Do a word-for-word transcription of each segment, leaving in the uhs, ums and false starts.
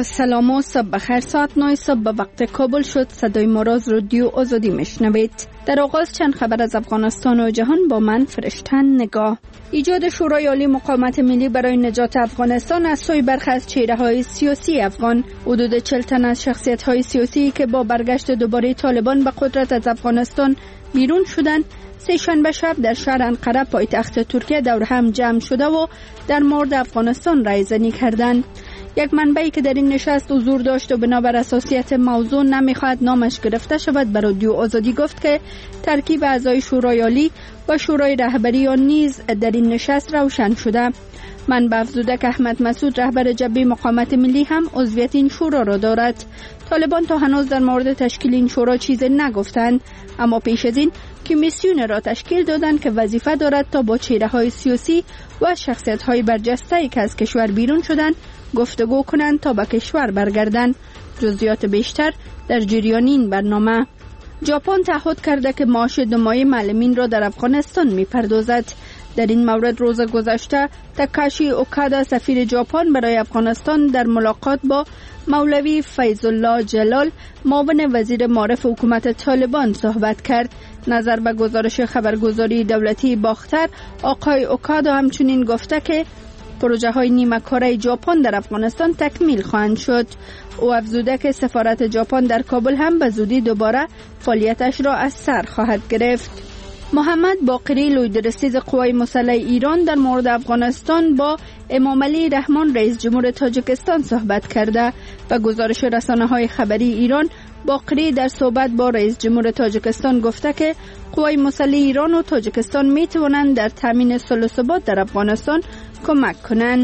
با سلام و صبح بخیر. ساعت نه صبح به وقت کابل شد. صدای ما را از رادیو آزادی میشنوید. در آغاز چند خبر از افغانستان و جهان با من فرشتن نگاه. ایجاد شورای عالی مقاومت ملی برای نجات افغانستان از سوی برخی از چهره‌های سیاسی افغان. حدود چهل تن از شخصیت‌های سیاسی که با برگشت دوباره طالبان به قدرت از افغانستان بیرون شدند، سه شنبه شب در شهر انقره پایتخت ترکیه دور هم جمع شده و در مورد افغانستان رایزنی کردند. یک منبعی که در این نشست حضور داشت و بنابر اساسیت موضوع نمیخواهد نامش گرفته شود به رادیو آزادی گفت که ترکیب اعضای شورای عالی و شورای رهبری آن نیز در این نشست روشن شده. منبع افزوده که احمد مسعود رهبر جبهه مقاومت ملی هم عضویت این شورا را دارد. طالبان تا هنوز در مورد تشکیل این شورا چیزی نگفتند، اما پیش از این کمیسیون را تشکیل دادند که وظیفه دارد تا با چهره‌های سیاسی و شخصیت‌های برجسته‌ای که از کشور بیرون شدند گفتگو کنند تا به کشور برگردند. جزئیات بیشتر در جریان این برنامه. ژاپن تعهد کرده که معاش دو ماهه معلمین را در افغانستان می‌پردازد. در این مورد روز گذشته تاکاشی اوکادا سفیر ژاپن برای افغانستان در ملاقات با مولوی فیض الله جلال معاون وزیر معارف حکومت طالبان صحبت کرد. نظر به گزارش خبرگزاری دولتی باختر، آقای اوکادا همچنین گفته که پروژه های نیمه کاره ژاپن در افغانستان تکمیل خواهند شد. او افزوده که سفارت ژاپن در کابل هم به زودی دوباره فعالیتش را از سر خواهد گرفت. محمد باقری لوی‌درسیز قوای مسلح ایران در مورد افغانستان با امام علی رحمان رئیس جمهور تاجیکستان صحبت کرده. و گزارش رسانه‌های خبری ایران، باقری در صحبت با رئیس جمهور تاجیکستان گفته که قوای مسلح ایران و تاجیکستان می توانند در تامین صلح و ثبات در افغانستان کمک کنند.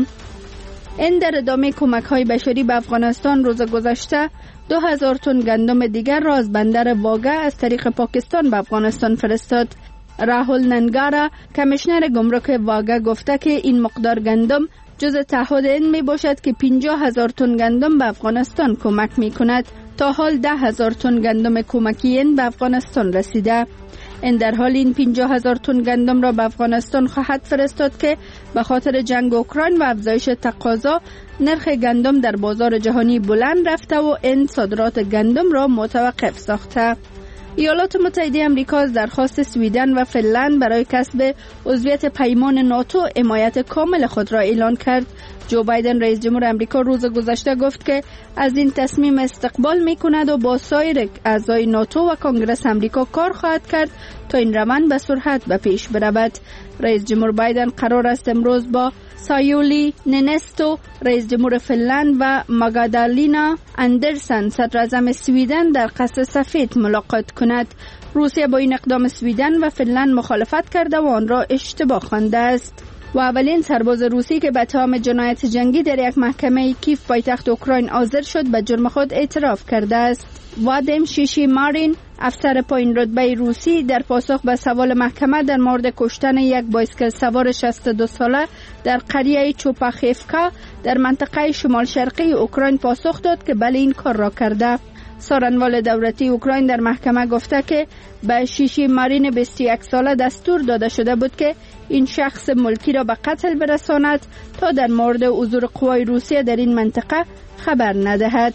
این در ادامه کمک‌های بشری به افغانستان روز گذشته دو هزار تن گندم دیگر را از بندر واگه از طریق پاکستان به افغانستان فرستاد. راهول ننگارا کمیشنر گمرک واگه گفته که این مقدار گندم جزء تعهد این می باشد که پنجاه هزار تن گندم به افغانستان کمک می کند. تا حال ده هزار تن گندم کمکی این به افغانستان رسیده. این در حال این پنجاه هزار تن گندم را به افغانستان خواهد فرستاد که به خاطر جنگ اوکراین و افزایش تقاضا نرخ گندم در بازار جهانی بلند رفته و این صادرات گندم را متوقف ساخته. ایالات متحده آمریکا از درخواست سویدن و فنلند برای کسب عضویت پیمان ناتو حمایت کامل خود را اعلان کرد. جو بایدن رئیس جمهور آمریکا روز گذشته گفت که از این تصمیم استقبال می کند و با سایر اعضای ناتو و کنگره آمریکا کار خواهد کرد تا این روند به سرعت به پیش برود. رئیس جمهور بایدن قرار است امروز با سایولی نینستو رئیس جمهور فنلند و ماگدالینا اندرسن صدر اعظم سویدن در قصر سفید ملاقات کند. روسیه با این اقدام سویدن و فنلند مخالفت کرده و آن را اشتباه خوانده است. و اولین سرباز روسی که به اتهام جنایت جنگی در یک محکمه کیف پایتخت اوکراین حاضر شد به جرم خود اعتراف کرده است. وادیم شیشی مارین افسر پایین رتبه روسی در پاسخ به سوال محکمه در مورد کشتن یک بایسکل سوار شصت و دو ساله در قریه چوپاخیفکا در منطقه شمال شرقی اوکراین پاسخ داد که بله این کار را کرده. سارنوال دولتی اوکراین در محکمه گفته که به شیشی مارین بیست و یک ساله دستور داده شده بود که این شخص ملکی را به قتل برساند تا در مورد حضور قوای روسیه در این منطقه خبر ندهد.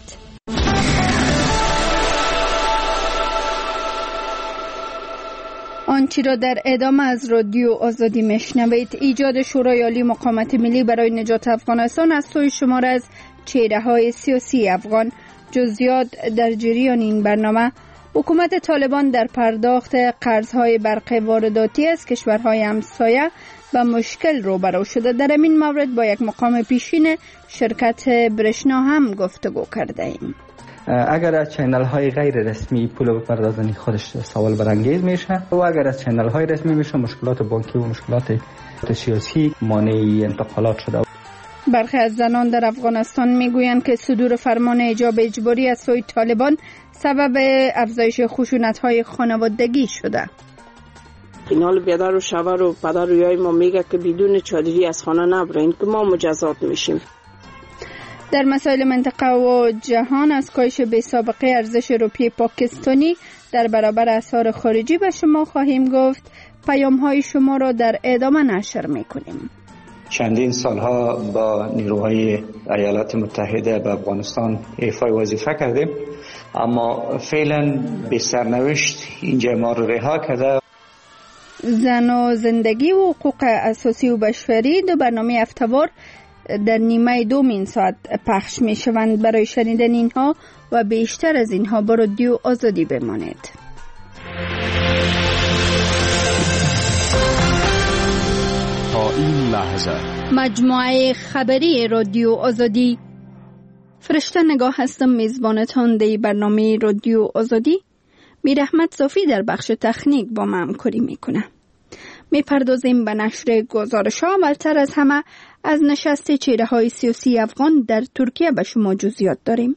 آنچه را در ادامه از رادیو آزادی میشنوید، ایجاد شورای عالی مقاومت ملی برای نجات افغانستان از سوی شمار از چهره‌های سیاسی افغان. جزئیات در جریان این برنامه. حکومت طالبان در پرداخت قرض‌های برق وارداتی از کشورهای همسایه و مشکل روبرو شده. در این مورد با یک مقام پیشین شرکت برشنا هم گفتگو کرده ایم. اگر از چینل های غیر رسمی پول بپردازنی خودش سوال برانگیز میشه و اگر از چینل های رسمی میشه مشکلات بانکی و مشکلات سیاسی مانع انتقالات شده. برخی از زنان در افغانستان میگویند که صدور فرمان حجاب اجباری از سوی طالبان سبب افزایش خشونت‌های خانوادگی شده. این حال بیادر و شوهر و پدر و یای ما میگه که بدون چادری از خانه نبرین که ما مجازات میشیم. در مسائل منطقه و جهان از کاهش بی سابقه ارزش روپیه پاکستانی در برابر اسعار خارجی به شما خواهیم گفت. پیام های شما را در ادامه نشر میکنیم. چندین سالها با نیروهای ایالات متحده به افغانستان ایفای وظیفه کردیم، اما فعلا به سرنوشت اینجا ما رو رها کرده. زن و زندگی و حقوق اساسی و بشری دو برنامه هفته‌وار در نیمه دوم این ساعت پخش می شوند. برای شنیدن اینها و بیشتر از اینها با رادیو آزادی بمانید. تا این لحظه مجموعه خبری رادیو آزادی. فرشته نگاه هستم، میزبانتان در برنامه رادیو آزادی. میر احمد صافی در بخش تکنیک با ما همکاری میکنه. میپردازیم به نشر گزارش ها. اولتر از همه از نشست چهره های سیاسی افغان در ترکیه به شما جزئیات داریم.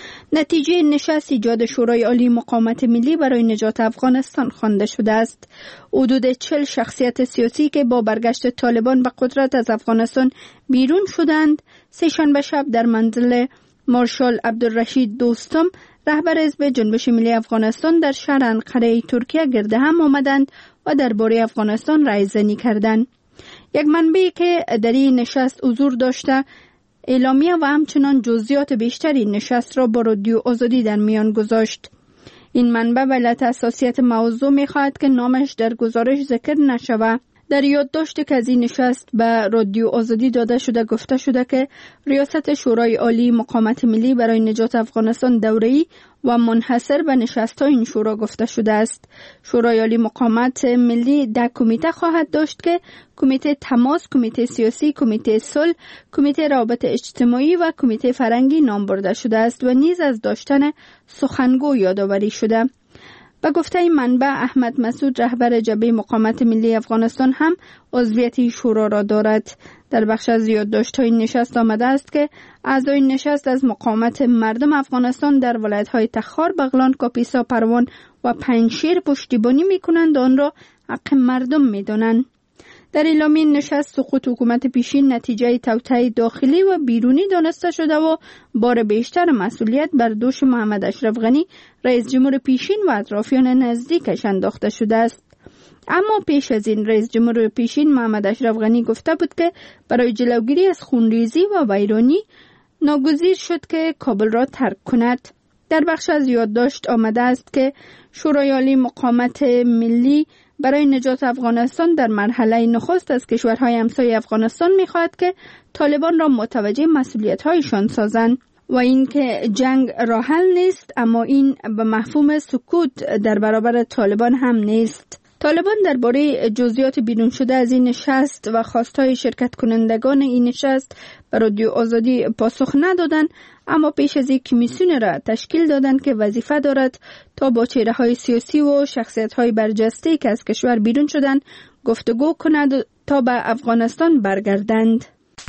نتیجه نشست ایجاد شورای عالی مقاومت ملی برای نجات افغانستان خوانده شده است. حدود چهل شخصیت سیاسی که با برگشت طالبان به قدرت از افغانستان بیرون شدند، سه‌شنبه شب در منزل مارشال عبدالرشید دوستم، رهبر حزب جنبش ملی افغانستان، در شهر انقره ترکیه گرد هم آمدند و درباره افغانستان رایزنی کردند. یک منبعی که در این نشست حضور داشته اعلامیه و همچنان جزئیات بیشتری نشست را با رادیو آزادی در میان گذاشت. این منبع به علت حساسیت موضوع می‌خواهد که نامش در گزارش ذکر نشود. در یادداشتی که از این نشست به رادیو آزادی داده شده گفته شده که ریاست شورای عالی مقاومت ملی برای نجات افغانستان دوره‌ای و منحصر به نشست‌های این شورا گفته شده است. شورای عالی مقاومت ملی ده کمیته خواهد داشت که کمیته تماس، کمیته سیاسی، کمیته صلح، کمیته روابط اجتماعی و کمیته فرهنگی نام برده شده است و نیز از داشتن سخنگو یادآوری شده. به گفته این منبع، احمد مسعود رهبر جبهه مقاومت ملی افغانستان هم عضویت شورا را دارد. در بخش از یادداشت‌های نشست آمده است که اعضای نشست از مقاومت مردم افغانستان در ولایت‌های تخار، بغلان، کاپیسا، پروان و پنجشیر پشتیبانی می‌کنند و آن را حق مردم می‌دانند. در اعلامیه نشست سقوط حکومت پیشین نتیجه توطئه داخلی و بیرونی دانسته شده و بار بیشتر مسئولیت بر دوش محمد اشرف غنی رئیس جمهور پیشین و اطرافیان نزدیکش انداخته شده است. اما پیش از این رئیس جمهور پیشین محمد اشرف غنی گفته بود که برای جلوگیری از خونریزی و ویرانی ناگزیر شد که کابل را ترک کند. در بخش از یادداشت آمده است که شورای عالی مقاومت ملی برای نجات افغانستان در مرحله نخست از کشورهای همسایه افغانستان می‌خواهد که طالبان را متوجه مسئولیت‌هایشان سازند و اینکه جنگ راه حل نیست، اما این به مفهوم سکوت در برابر طالبان هم نیست. طالبان درباره جزئیات بیرون شده از این نشست و خواستهای شرکت کنندگان این نشست به رادیو آزادی پاسخ ندادند، اما پیش از این کمیسیون را تشکیل دادند که وظیفه دارد تا با چهره‌های سیاسی و شخصیت‌های برجسته که از کشور بیرون شدند گفتگو کند تا به افغانستان برگردند.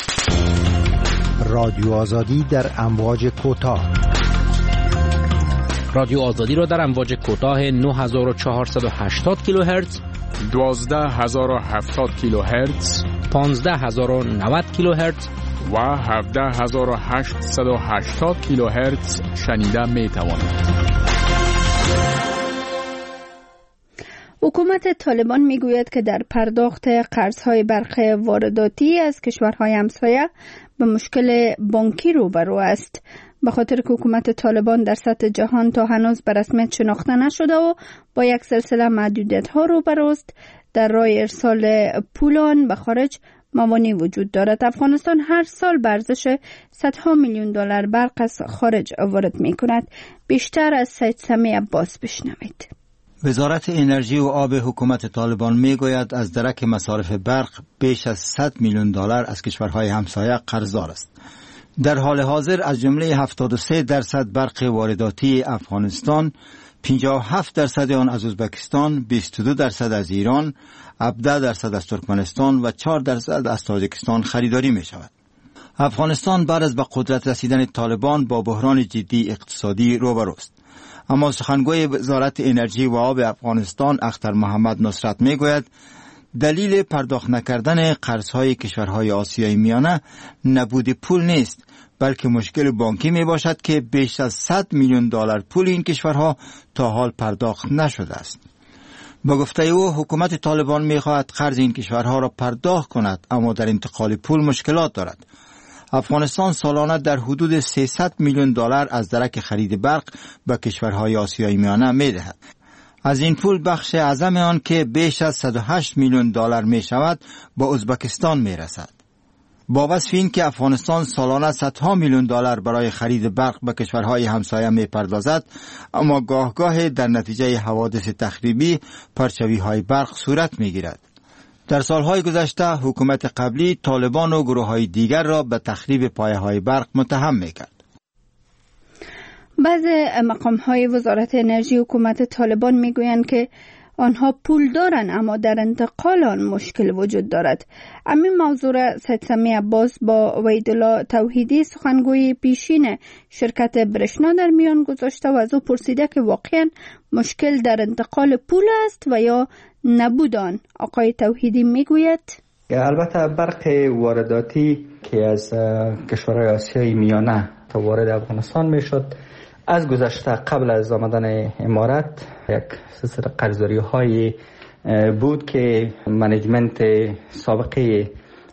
رادیو آزادی در امواج کوتاه. رادیو آزادی را در امواج کوتاه نه هزار و چهارصد و هشتاد کیلوهرتز، دوازده هزار و هفتاد کیلوهرتز، پانزده هزار و نود کیلوهرتز و هفده هزار و هشتصد و هشتاد کیلوهرتز شنیده می توانید. حکومت طالبان میگوید که در پرداخت قرضهای برخی وارداتی از کشورهای همسایه به مشکل بانکی روبرو است، به خاطر که حکومت طالبان در سطح جهان تا هنوز به رسمیت شناخته نشده و با یک سلسله محدودیت‌ها روبروست. در راه ارسال پولان به خارج موانعی وجود دارد. افغانستان هر سال به ارزش صدها میلیون دلار برق از خارج وارد می‌کند. بیشتر از سید سمی عباس بشنوید. وزارت انرژی و آب حکومت طالبان میگوید از درک مصارف برق بیش از صد میلیون دلار از کشورهای همسایه قرضدار است. در حال حاضر از جمله هفتاد و سه درصد برق وارداتی افغانستان، پنجاه و هفت درصد آن از ازبکستان، بیست و دو درصد از ایران، هفده درصد از ترکمنستان و چهار درصد از تاجیکستان خریداری می شود. افغانستان بعد از به قدرت رسیدن طالبان با بحران جدی اقتصادی روبروست. اما سخنگوی وزارت انرژی و آب افغانستان اختر محمد نصرت می گوید دلیل پرداخت نکردن قرضهای کشورهای آسیای میانه نبود پول نیست، بلکه مشکل بانکی می باشد که بیش از صد میلیون دلار پول این کشورها تا حال پرداخت نشده است. با گفته او حکومت طالبان می‌خواهد قرض این کشورها را پرداخت کند، اما در انتقال پول مشکلات دارد. افغانستان سالانه در حدود سیصد میلیون دلار از درک خرید برق به کشورهای آسیای میانه می‌دهد. از این پول بخش اعظم آن که بیش از صد و هشت میلیون دلار می شود با ازبکستان می رسد. با وصف این که افغانستان سالانه صدها میلیون دلار برای خرید برق به کشورهای همسایه می پردازد، اما گاه گاه در نتیجه حوادث تخریبی پرچوی های برق صورت می گیرد. در سالهای گذشته حکومت قبلی طالبان و گروه های دیگر را به تخریب پایه های برق متهم می کرد. بعض مقام های وزارت انرژی حکومت طالبان می گویند که آنها پول دارند اما در انتقال آن مشکل وجود دارد. همین موضوع را سید سمیع عباس با وحیدالله توحیدی سخنگوی پیشین شرکت برشنا در میان گذاشته و از او پرسیده که واقعا مشکل در انتقال پول است و یا نبود آن. آقای توحیدی می گوید البته برق وارداتی که از کشورهای آسیای میانه تا وارد افغانستان می شد، از گذشته قبل از آمدن امارت یک سلسله قرضداری های بود که منیجمنت سابقه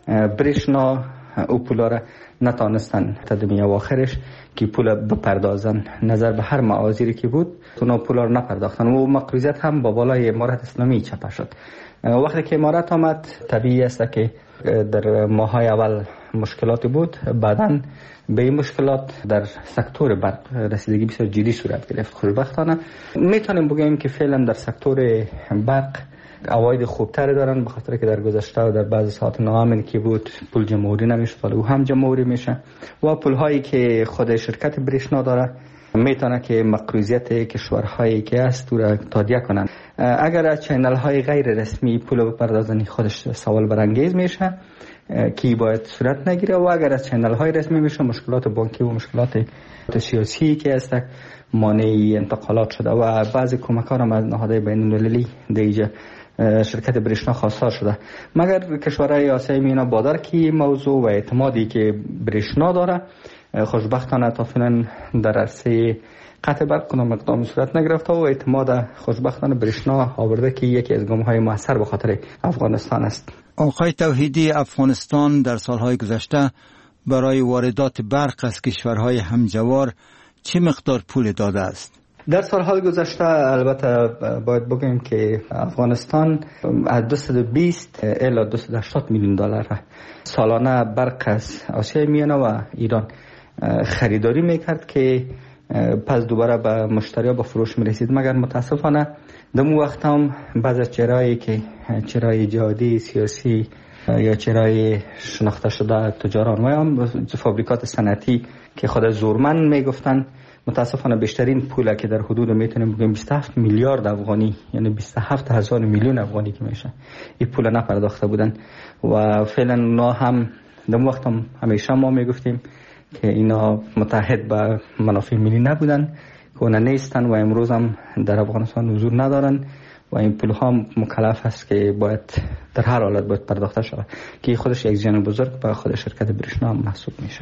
برشنا او پولا را نتانستن تا دمی اواخرش که پولا بپردازن. نظر به هر معاذیری که بود اونا پولا را نپرداختن و مقروضیت هم با بالای امارت اسلامی چپه شد. وقتی که امارت آمد طبیعی است که در ماهای اول مشکلات بود، بعداً به این مشکلات در سکتور برق رسیدگی بسیار جدی صورت گرفت. خوشبختانه میتونیم بگیم که فعلا در سکتور برق عواید خوبتری دارن، به خاطر که در گذشته و در بعض ساعات ناامن که بود پول جمهوری نمیشد، ولی او هم جمهوری میشه و پول هایی که خود شرکت برشنا داره میتونه که مقروضیت کشورهایی که است را تادیه کنن. اگر از چینل های غیر رسمی پول بپردازنی خودش سوال برانگیز میشه که باید صورت نگیره و اگر از چینل های رسمی میشه مشکلات بانکی و مشکلات سیاسی که است مانع انتقالات شده و بعضی کمک‌ها هم از نهادهای بین‌المللی دیگه شرکت برشنا خواستار شده. مگر کشورهای آسیای میانه با درک موضوع و اعتمادی که برشنا داره خوشبختانه تا فعلا در عرصه قطع برق کنم اقدام صورت نگرفته و اعتماد خوشبختانه برشنا آورده که یکی از گام‌های موثر به خاطر افغانستان است. آقای توحیدی، افغانستان در سالهای گذشته برای واردات برق از کشورهای همجوار چه مقدار پول داده است؟ در سالهای گذشته البته باید بگیم که افغانستان از دویست و بیست الی دویست و هشتاد میلیون دلار سالانه برق از آسیای میانه و ایران خریداری میکرد که پس دوباره به مشتری‌ها با فروش میرسید. مگر متاسفانه دمو وقت هم بعض از چهرهایی که چهرهای جهادی سیاسی یا چهرهای شناخته شده تجاران و هم فابریکات صنعتی که خود زورمن میگفتن، متاسفانه بیشترین پوله که در حدود میتونیم بگیم بیست و هفت میلیارد افغانی، یعنی بیست و هفت هزار میلیون افغانی که میشه، این پول نپرداخته بودن و فعلا اونا هم دم وقت هم همیشه ما میگفتیم که اینا متحد به منافع ملی نبودن که اونا نیستن و امروز هم در افغانستان حضور ندارن و این پول ها مکلف است که باید در هر حالت باید پرداخته شود که خودش یک زیان بزرگ به خود شرکت برشنا محسوب میشه.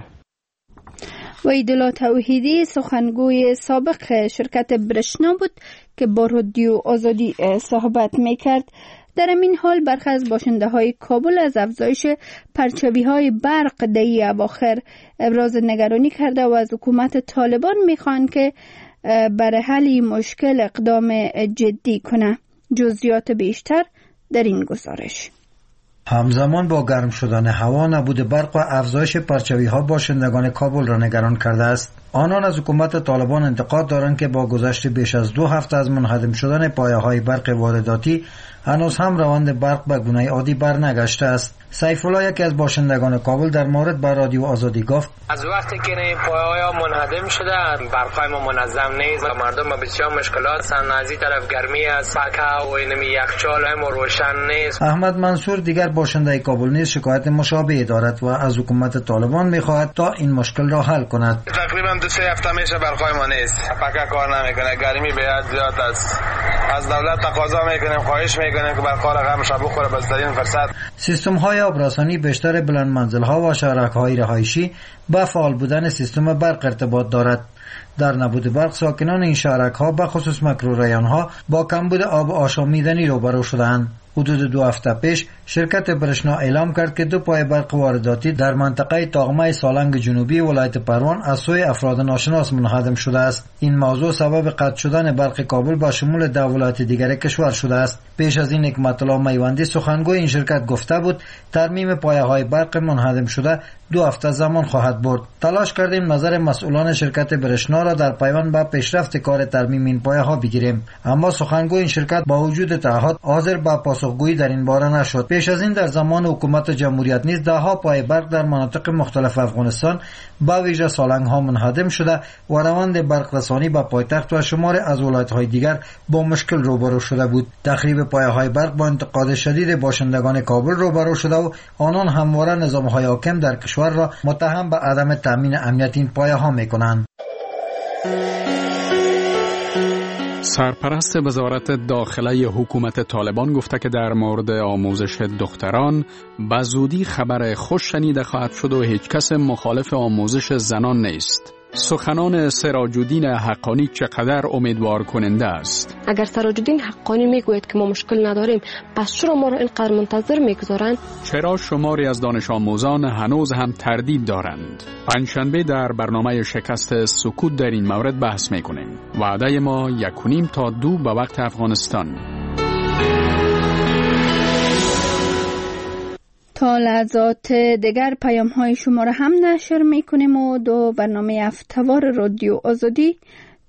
وحیدالله توحیدی سخنگوی سابق شرکت برشنا بود که با رادیو آزادی صحبت میکرد. در این حال برخی از باشنده های کابل از افزایش پرچوی های برق در این اواخر ابراز نگرانی کرده و از حکومت طالبان میخوان که برای حل این مشکل اقدام جدی کنه. جزئیات بیشتر در این گزارش. همزمان با گرم شدن هوا، نبود برق و افزایش پرچوی ها باشندگان کابل را نگران کرده است. آنان از حکومت طالبان انتقاد دارند که با گذشت بیش از دو هفته از منهدم شدن پایه های برق وارداتی هنوز هم روند برق به گونه عادی برنگشته است. سیف الله، یکی از باشندگان کابل، در مورد با رادیو آزادی گفت: از وقتی که این پایه‌ها منهدم شده برقای ما منظم نیست و مردم با بسیار مشکلات هستند. از این طرف گرمی از پکه و اینمی یخچال هم روشن نیست. احمد منصور، دیگر باشنده کابل نیز، شکایت مشابهی دارد و از حکومت طالبان می‌خواهد تا این مشکل را حل کند. تقریبا دو سه هفته میشه برقای ما نیست، پکه کار نمیکنه، گرمی بیاد زیاد است. از دولت تقاضا میکنیم، خواهش میکنیم که برقا را همش بخوره بس در این فرصت. سیستم های های آبرسانی بیشتر بلند منزل ها و شهرک های رهایشی با فعال بودن سیستم برق ارتباط دارد. در نبود برق ساکنان این شهرک ها به خصوص مکروریان ها با کمبود آب آشامیدنی روبرو شدند. حدود دو هفته پیش شرکت برشنا اعلام کرد که دو پای برق وارداتی در منطقه تاغمه سالنگ جنوبی ولایت پروان از سوی افراد ناشناس منهدم شده است. این موضوع سبب قطع شدن برق کابل با شمول ده ولایت دیگر کشور شده است. پیش از این حکمت الله میوندی سخنگوی این شرکت گفته بود ترمیم پایه های برق منهدم شده دو هفته زمان خواهد برد. تلاش کردیم نظر مسئولان شرکت برشنا را در پیوند به پیشرفت کار ترمیم این پایه ها بگیریم، اما سخنگوی این شرکت با وجود تعهد حاضر به پاسخگویی در این باره نشد. پیش از این در زمان حکومت جمهوریت نیز ده ها پایه برق در مناطق مختلف افغانستان با ویژه سالنگ ها منهدم شده و روند برق رسانی به پایتخت و شمار از ولایت های دیگر با مشکل روبرو شده بود. تخریب پایه های برق با انتقاد شدید باشندگان کابل روبرو شده و آنان همواره نظام های حاکم در کشور را متهم به عدم تامین امنیت این پایه ها می کنند. سرپرست وزارت داخله حکومت طالبان گفته که در مورد آموزش دختران به زودی خبر خوش شنیده خواهد شد و هیچ کس مخالف آموزش زنان نیست. سخنان سراج الدین حقانی چقدر امیدوار کننده است. اگر سراج الدین حقانی میگوید که ما مشکل نداریم، پس چرا ما را اینقدر منتظر میگذارند؟ چرا شماری از دانش آموزان هنوز هم تردید دارند؟ پنجشنبه در برنامه شکست سکوت در این مورد بحث میکنیم. وعده ما یک و نیم تا دو به وقت افغانستان. تا لحظات دیگر پیام های شما را هم نشر میکنیم و دو برنامه هفته‌وار رادیو آزادی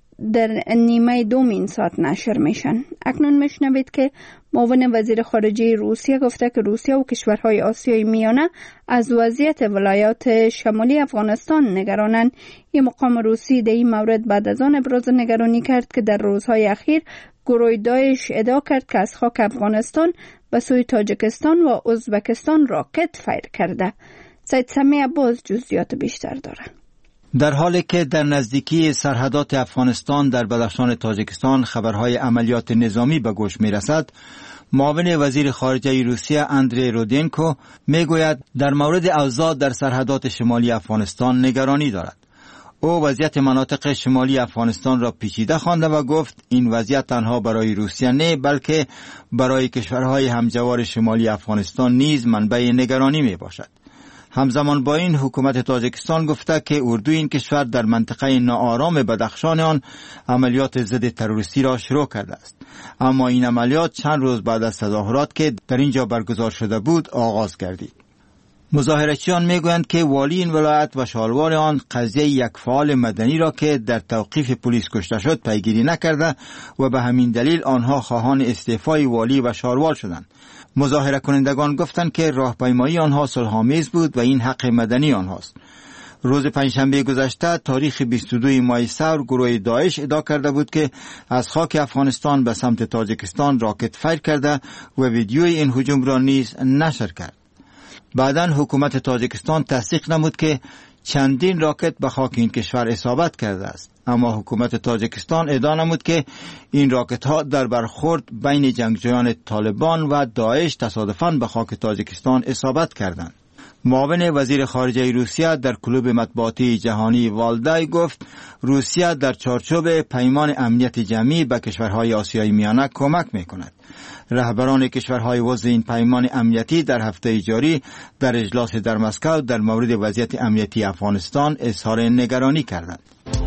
در نیمه دومین ساعت نشر میشن. اکنون میشنوید که معاون وزیر خارجه روسیه گفته که روسیه و کشورهای آسیای میانه از وضعیت ولایات شمالی افغانستان نگرانند. این مقام روسی در این مورد بعد از آن ابراز نگرانی کرد که در روزهای اخیر گروه داعش ادعا کرد که از خاک افغانستان به سوی تاجیکستان و ازبکستان راکت فایر کرده. سید سمیع عباس جزئیات بیشتر دارد. در حالی که در نزدیکی سرحدات افغانستان در بدخشان تاجیکستان خبرهای عملیات نظامی به گوش می رسد، معاون وزیر خارجه روسیه اندری رودنکو می گوید در مورد اوضاع در سرحدات شمالی افغانستان نگرانی دارد. او وضعیت مناطق شمالی افغانستان را پیچیده خوانده و گفت این وضعیت تنها برای روسیه نه بلکه برای کشورهای همجوار شمالی افغانستان نیز منبع نگرانی می باشد. همزمان با این حکومت تاجیکستان گفته که اردوی این کشور در منطقه ناآرام بدخشان آن عملیات ضد تروریستی را شروع کرده است، اما این عملیات چند روز بعد از تظاهرات که در اینجا برگزار شده بود آغاز گردید. مظاهرچیان میگویند که والی این ولایت و شالوار آن قضیه یک فعال مدنی را که در توقیف پلیس کشته شد پیگیری نکرده و به همین دلیل آنها خواهان استعفای والی و شالوار شدند. مظاهره کنندگان گفتند که راهپیمایی آنها صلح‌آمیز بود و این حق مدنی آنهاست. روز پنجشنبه گذشته تاریخ بیست و دو ماه سور گروه داعش ادعا کرده بود که از خاک افغانستان به سمت تاجیکستان راکت فایر کرده و ویدیوی این هجوم را نیز نشر کرد. بعداً حکومت تاجیکستان تصدیق نمود که چندین راکت به خاک این کشور اصابت کرده است، اما حکومت تاجیکستان ادعا نمود که این راکت ها در برخورد بین جنگجویان طالبان و داعش تصادفاً به خاک تاجیکستان اصابت کردند. معاون وزیر خارجه روسیه در کلوب مطبوعاتی جهانی والدای گفت روسیه در چارچوب پیمان امنیت جمعی به کشورهای آسیای میانه کمک میکند. رهبران کشورهای عضو این پیمان امنیتی در هفته جاری در اجلاس در مسکو در مورد وضعیت امنیتی افغانستان اظهار نگرانی کردند.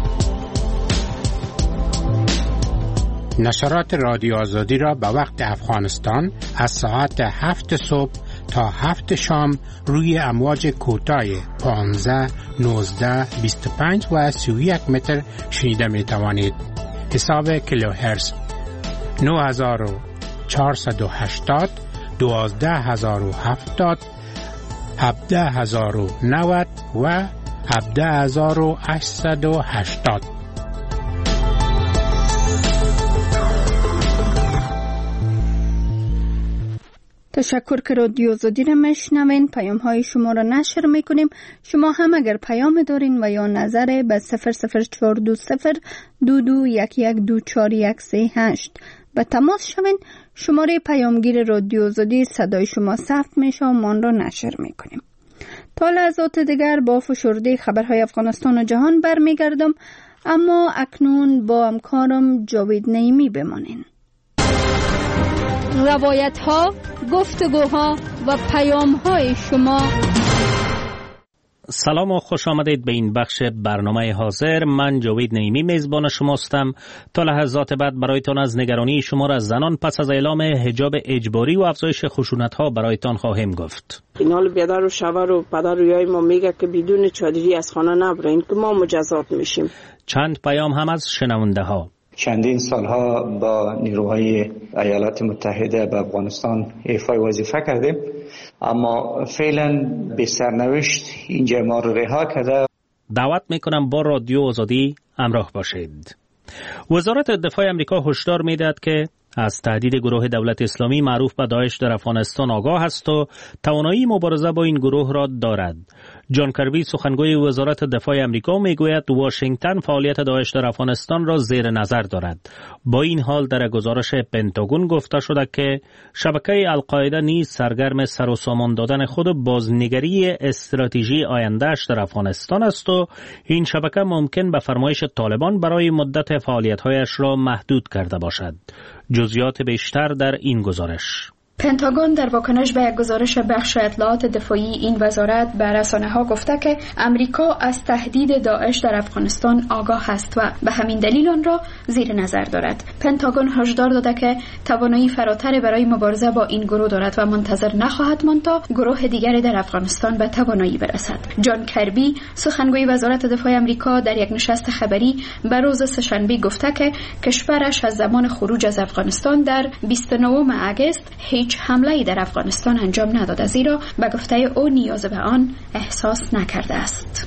نشرات رادیو آزادی را به وقت افغانستان از ساعت هفت صبح تا هفت شام روی امواج کوتاه پانزده، نوزده، بیست و پنج و سی و یک متر شنیده می توانید. حساب کیلوهرتز نه هزار و چهارصد و هشتاد، دوازده هزار و هفتاد، هفده هزار و نود و هفده هزار و هشتصد و هشتاد. تشکر که رادیو آزادی را میشنوین. پیام های شما را نشر میکنیم. شما هم اگر پیام دارین و یا نظر به صفر صفر چهار دو صفر دو دو یک یک دو چهار یک سه هشت به تماس شوین. شماره پیامگیر رادیو آزادی صدای شما ثبت میشه و من را نشر میکنیم. تا لحظات دیگر با فشرده خبرهای افغانستان و جهان برمیگردم، اما اکنون با همکارم جاوید نعیمی بمانین. روایت ها، گفتگوها و پیام های شما. سلام و خوش آمدید به این بخش برنامه حاضر. من جاوید نعیمی میزبان شماستم. تا لحظات بعد برایتان از نگرانی شمار از زنان پس از اعلام حجاب اجباری و افزایش خشونت ها برایتان خواهیم گفت. این حال بیادر و شوهر و پدر و یای ما میگه که بدون چادری از خانه نبرین که ما مجازات میشیم. چند پیام هم از شنونده ها. چندین سالها با نیروهای ایالات متحده به افغانستان ایفای وظیفه کردیم، اما فعلا به سرنوشت اینجا ما رو رها کرده. دعوت میکنم با رادیو آزادی همراه باشید. وزارت دفاع امریکا هشدار میدهد که از تهدید گروه دولت اسلامی معروف به داعش در افغانستان آگاه است و توانایی مبارزه با این گروه را دارد. جان کربی سخنگوی وزارت دفاع امریکا میگوید واشنگتن فعالیت داعش در افغانستان را زیر نظر دارد. با این حال در گزارش پنتاگون گفته شده که شبکه القاعده نیز سرگرم سر و سامان دادن خود بازنگری استراتژی آیندهش در افغانستان است و این شبکه ممکن به فرمایش طالبان برای مدت فعالیت‌هایش را محدود کرده باشد. جزئیات بیشتر در این گزارش. پنتاگون در واکنش به یک گزارش بخش اطلاعات دفاعی این وزارت به رسانه‌ها گفته که امریکا از تهدید داعش در افغانستان آگاه است و به همین دلیل آن را زیر نظر دارد. پنتاگون هشدار داده که توانایی فراتر برای مبارزه با این گروه دارد و منتظر نخواهد ماند تا گروه دیگری در افغانستان به توانایی برسد. جان کربی سخنگوی وزارت دفاع امریکا در یک نشست خبری به روز سه‌شنبه گفته که کشورش از زمان خروج از افغانستان در بیست و نهم اگست هیچ حمله‌ای در افغانستان انجام نداده، زیرا به گفته او نیاز به آن احساس نکرده است.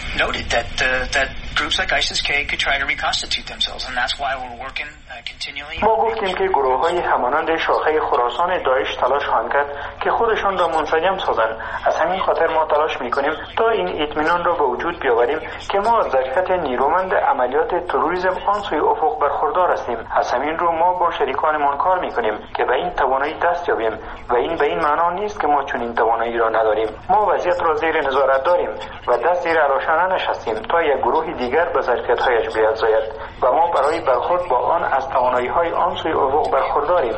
ما گفتیم که گروه‌های همانند شاخه خراسان داعش تلاش خواهند کرد که خودشان را منسجم سازند. از همین خاطر ما تلاش می‌کنیم تا این اطمینان را به وجود بیاوریم که ما از ظرفیت نیرومند عملیات تروریسم آن سوی افق برخوردار هستیم. از همین رو ما با شریکانمان کار می‌کنیم که به این توانایی دست یابیم و این به این معنا نیست که ما چون این توانایی را نداریم. ما وضعیت را زیر نظارت داریم و دست زیر علاشانه نشستیم تا یک گروه دیگر به ظرفیت‌هایش بیفزاید و ما برای برخورد با آن از توانایی‌های آن سوی افق برخورداریم.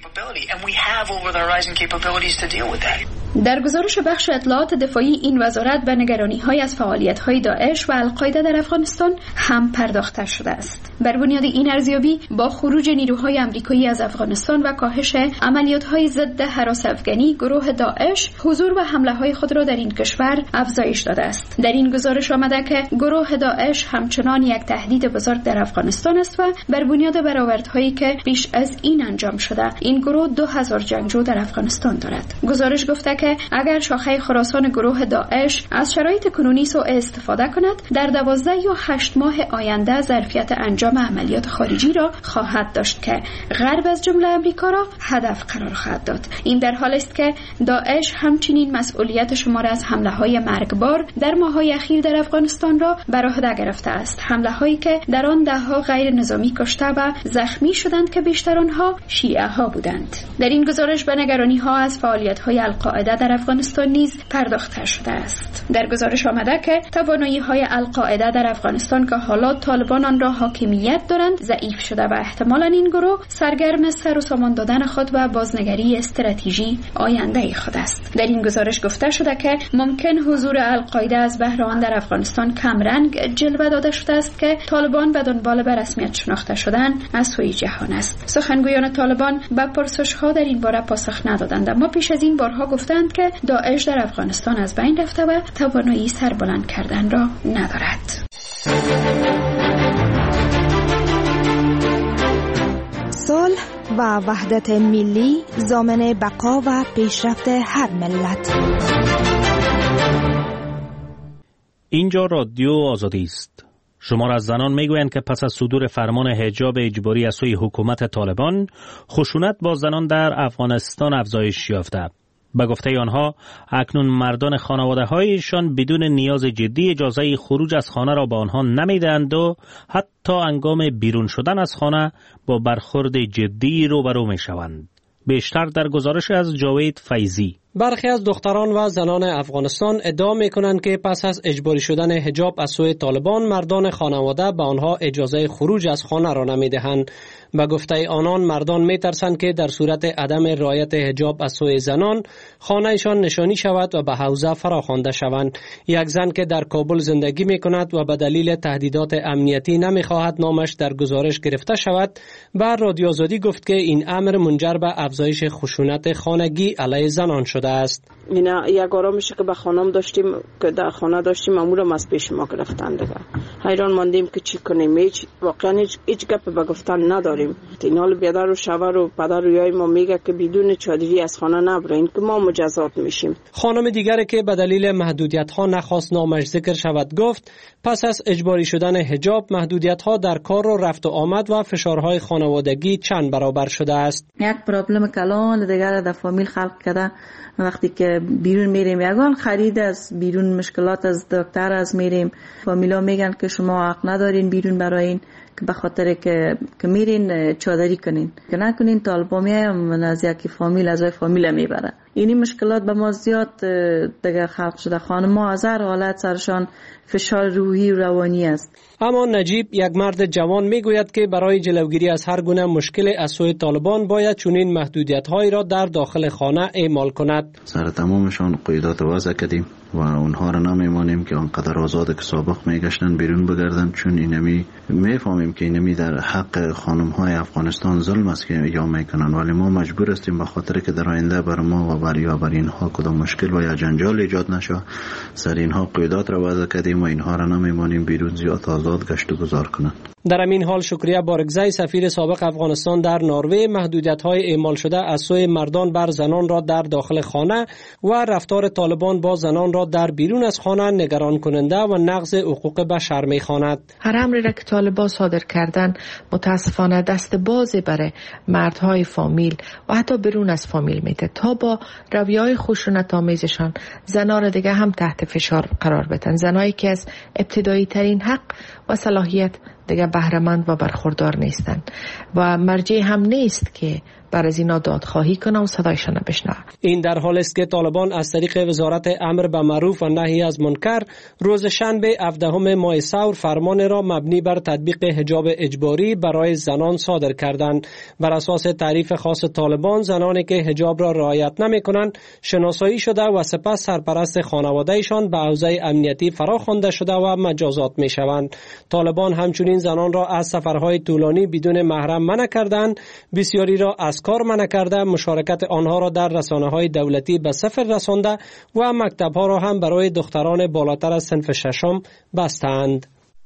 در گزارش بخش اطلاعات دفاعی این وزارت به نگرانی‌های از فعالیت‌های داعش و القاعده در افغانستان هم پرداخته شده است. بر بنیاد این ارزیابی با خروج نیروهای آمریکایی از افغانستان و کاهش عملیات‌های ضد هراس افغانی، گروه داعش حضور و حمله‌های خود را در این کشور افزایش داده است. در این گزارش آمده که گروه داعش همچنان یک تهدید بزرگ در افغانستان است و بر بنیاد برآوردهایی که پیش از این انجام شده این گروه دو هزار جنگجو در افغانستان دارد. گزارش گفته که اگر شاخه خراسان گروه داعش از شرایط کنونی سوء استفاده کند، در دوازده یا هشت ماه آینده ظرفیت انجام عملیات خارجی را خواهد داشت که غرب از جمله امریکا را هدف قرار خواهد داد. این در حالی است که داعش همچنین مسئولیت شمار از حمله‌های مرگبار در ماه‌های اخیر در افغانستان را بر عهده گرفته است. حمله‌هایی که در آن ده‌ها غیر نظامی کشته و زخمی شدند که بیشتر آنها شیعه ها بودند. در این گزارش به نگرانی‌ها از فعالیت‌های القاعده در افغانستان نیز پرداخته شده است. در گزارش آمده که توانایی‌های القاعده در افغانستان که حالا طالبان آن را حاکمیت دارند ضعیف شده و احتمالاً این گروه سرگرم سر و سامان دادن خود و بازنگری استراتژی آینده خود است. در این گزارش گفته شده که ممکن حضور القاعده از بهر آن در افغانستان کمرنگ جلوه داده شده است که طالبان به دنبال به رسمیت شناخته شدن از سوی جهان است. سخنگویان طالبان به پرسش‌ها در این باره پاسخ ندادند، اما پیش از این بارها گفتند که داعش در افغانستان از بین رفته و توانایی سربلند کردن را ندارد. صلح و وحدت ملی ضامن بقا و پیشرفت هر ملت. اینجا رادیو آزادی است. شمار از زنان میگویند که پس از صدور فرمان حجاب اجباری از سوی حکومت طالبان، خشونت با زنان در افغانستان افزایش یافته. به گفته آنها اکنون مردان خانواده هایشان بدون نیاز جدی اجازه خروج از خانه را به آنها نمیدهند و حتی هنگام بیرون شدن از خانه با برخورد جدی روبرو می شوند. بیشتر در گزارش از جاوید فیضی. برخی از دختران و زنان افغانستان ادعا می‌کنند که پس از اجباری شدن حجاب از سوی طالبان، مردان خانواده به آنها اجازه خروج از خانه را نمی‌دهند. به گفته آنان مردان می‌ترسند که در صورت عدم رعایت حجاب از سوی زنان، خانه‌شان نشانی شود و به حوزه فراخوانده شوند. یک زن که در کابل زندگی می‌کند و به دلیل تهدیدات امنیتی نمی‌خواهد نامش در گزارش گرفته شود، به رادیو آزادی گفت که این امر منجر به افزایش خشونت خانگی علیه زنان شده است. اینا یک آرامشی که به خانم داشتیم که در خانه داشتیم معمولا از پیش ما گرفتن دیگه. حیران ماندیم که چی کنیم. هیچ واقعا هیچ, هیچ گپ به گفتن نداریم. این حال بیادر و شوهر و پدر و یای ما میگه که بدون چادری از خانه نبرین که ما مجازات میشیم. خانم دیگری که به دلیل محدودیت ها نخواست نامش ذکر شود گفت پس از اجباری شدن حجاب محدودیت ها در کار و رفت و آمد و فشارهای خانوادگی چند برابر شده است. یک پرابلم کلان دیگر در فامیل خلق کرده. وقتی که بیرون میریم یگان خرید از بیرون مشکلات از دکتر از میریم فامیلا میگن که شما حق ندارین بیرون براین که به خاطر که که میرین چادری کنین که نکنین طالبا میایم از یکی فامیل از فامیل میبره. اینی مشکلات به ما زیاد دیگه خلق شده. خانم‌ها از هر حالت سرشان فشار روحی و روانی است. اما نجیب یک مرد جوان میگوید که برای جلوگیری از هر گونه مشکل از سوی طالبان باید چنین محدودیت‌هایی را در داخل خانه اعمال کند. سر تمامشان قیودات وضع کردیم و اونها را نمیمانیم که آنقدر آزاد که سابق میگشتن بیرون بگردن، چون اینمی میفهمیم که اینمی در حق خانم‌های افغانستان ظلم است که یا میکنن، ولی ما مجبور هستیم به خاطر که در آینده بر ما و بر یا بر اینها کدام مشکل و یا جنجال ایجاد نشه سر اینها قیودات را وضع کردیم و اینها را نمیمانیم بیرون زیاد آزاد گشت و گذار کنند. در این حال شکریه بارگزی سفیر سابق افغانستان در نروژ محدودیت‌های اعمال شده از سوی مردان بر زنان را در داخل خانه و رفتار طالبان با زنان را در بیرون از خانه نگران کننده و نقض حقوق بشر می‌خواند. هر امری را که طالبان صادر کردن متاسفانه دست بازی برای مردهای فامیل و حتی بیرون از فامیل میده تا با رویه‌های خشونت آمیزشان زنان را دیگه هم تحت فشار قرار بدن. زنایی که از ابتدایی ترین حق و صلاحیت دیگه بهره‌مند و برخوردار نیستند و مرجع هم نیست که بر از اینا دادخواهی کنه و صدایشان بشنوه. این در حالی است که طالبان از طریق وزارت امر به معروف و نهی از منکر روز شنبه هفدهم ماه ثور فرمان را مبنی بر تطبیق حجاب اجباری برای زنان صادر کردند. بر اساس تعریف خاص طالبان زنانی که حجاب را رعایت نمی‌کنند شناسایی شده و سپس سرپرست خانواده‌شان به حوزه امنیتی فراخوانده شده و مجازات می‌شوند. طالبان همچنین زنان را از سفرهای طولانی بدون محرم منع کردند، بسیاری را از کار منع کرده، مشارکت آنها را در رسانه‌های دولتی به صفر رسانده و مکتب‌ها را هم برای دختران بالاتر از صنف ششم بستند.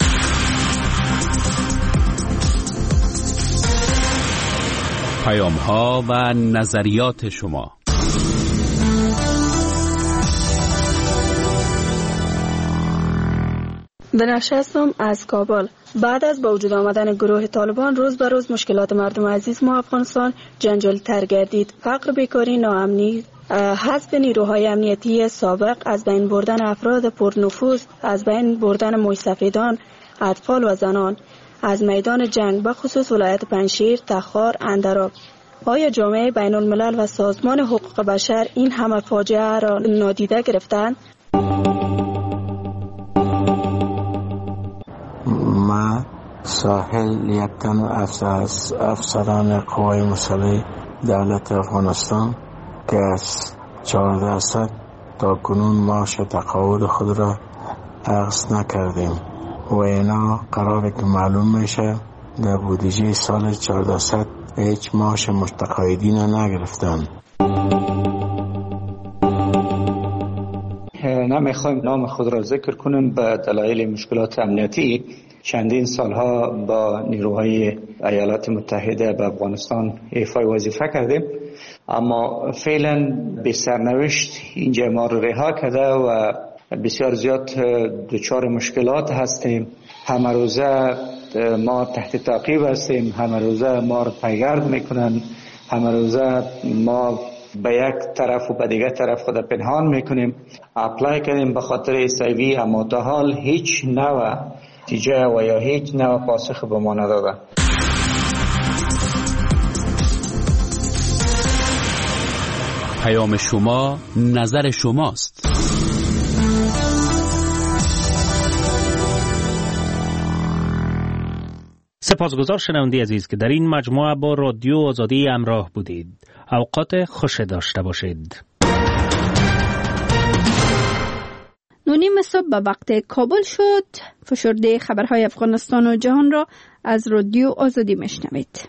پیام‌ها و نظریات شما. بنفشه هستم از کابل. بعد از با وجود آمدن گروه طالبان روز به روز مشکلات مردم عزیز ما افغانستان جنجال تر گردید. فقر، بیکاری، ناامنی، حذف نیروهای امنیتی سابق، از بین بردن افراد پرنفوذ، از بین بردن موی سفیدان، اطفال و زنان از میدان جنگ به خصوص ولایت پنجشیر، تخار، اندراب. آیا جامعه بین الملل و سازمان حقوق بشر این همه فاجعه را نادیده گرفتند؟ ما ساحل یک تن از افسران قوای مسلح دولت افغانستان که از چهارده صد تا کنون معاش تقاعد خود را اخذ نکردیم و اینا قراره که معلوم میشه در بودجه سال چهارده صد هیچ معاش متقاعدین نگرفتن. نمیخوایم نام خود را ذکر کنیم به دلایل مشکلات امنیتی. چندین سالها با نیروهای ایالات متحده به افغانستان ایفای وظیفه کردیم، اما فعلا به سرنوشت اینجا ما رو رها کرده و بسیار زیاد دچار مشکلات هستیم. همه روزه ما تحت تعقیب هستیم، همه روزه ما رو پیگرد میکنن، همه روزه ما به یک طرف و به دیگه طرف خود پنهان میکنیم. اپلای کردیم به خاطر سیوی، اما تا حال هیچ نوع نتیجه و یا هیچ نوع پاسخ به ما نداده. پیام شما، نظر شماست. سپاسگزار شنونده عزیز که در این مجموعه با رادیو آزادی همراه بودید. اوقات خوش داشته باشید. نونیم صبح به وقت کابل شد. فشرده خبرهای افغانستان و جهان را از رادیو آزادی میشنوید.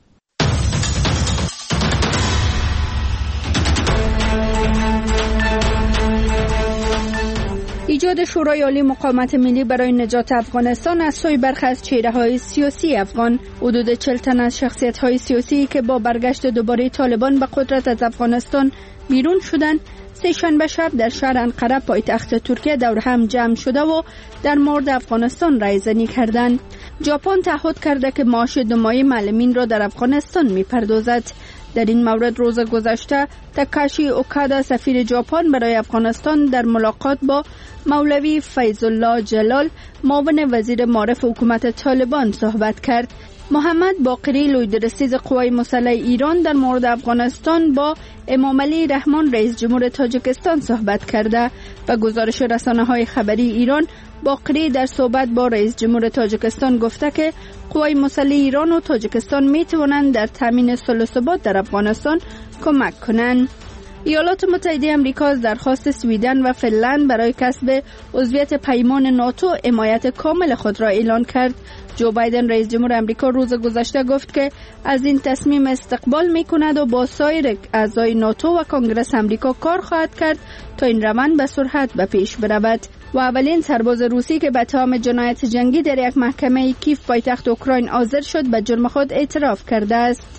ایجاد شورای عالی مقاومت ملی برای نجات افغانستان از سوی برخی از چهره‌های سیاسی افغان. حدود چهل تن از شخصیت‌های سیاسی که با برگشت دوباره طالبان به قدرت از افغانستان بیرون شدند، سه شنبه شب در شهر انقره پایتخت ترکیه دور هم جمع شده و در مورد افغانستان رایزنی کردند. ژاپن تعهد کرده که معاش دو ماهه معلمین را در افغانستان می‌پردازد. در این مورد روز گذشته تاکاشی اوکادا سفیر ژاپن برای افغانستان در ملاقات با مولوی فیض الله جلال معاون وزیر معارف حکومت طالبان صحبت کرد. محمد باقری لویدرسیز قوای مسلح ایران در مورد افغانستان با امام علی رحمان رئیس جمهور تاجیکستان صحبت کرده. و گزارش رسانه‌های خبری ایران، باقری در صحبت با رئیس جمهور تاجیکستان گفته که قوای مسلح ایران و تاجیکستان می توانند در تامین صلح و ثبات در افغانستان کمک کنند. ایالات متحده آمریکا از درخواست سویدن و فنلند برای کسب عضویت پیمان ناتو حمایت کامل خود را اعلان کرد. جو بایدن رئیس جمهور آمریکا روز گذشته گفت که از این تصمیم استقبال می کند و با سایر اعضای ناتو و کنگره آمریکا کار خواهد کرد تا این روند به سرعت به پیش برود. و اولین سرباز روسی که به اتهام جنایت جنگی در یک محکمه کیف پایتخت اوکراین حاضر شد به جرم خود اعتراف کرده است.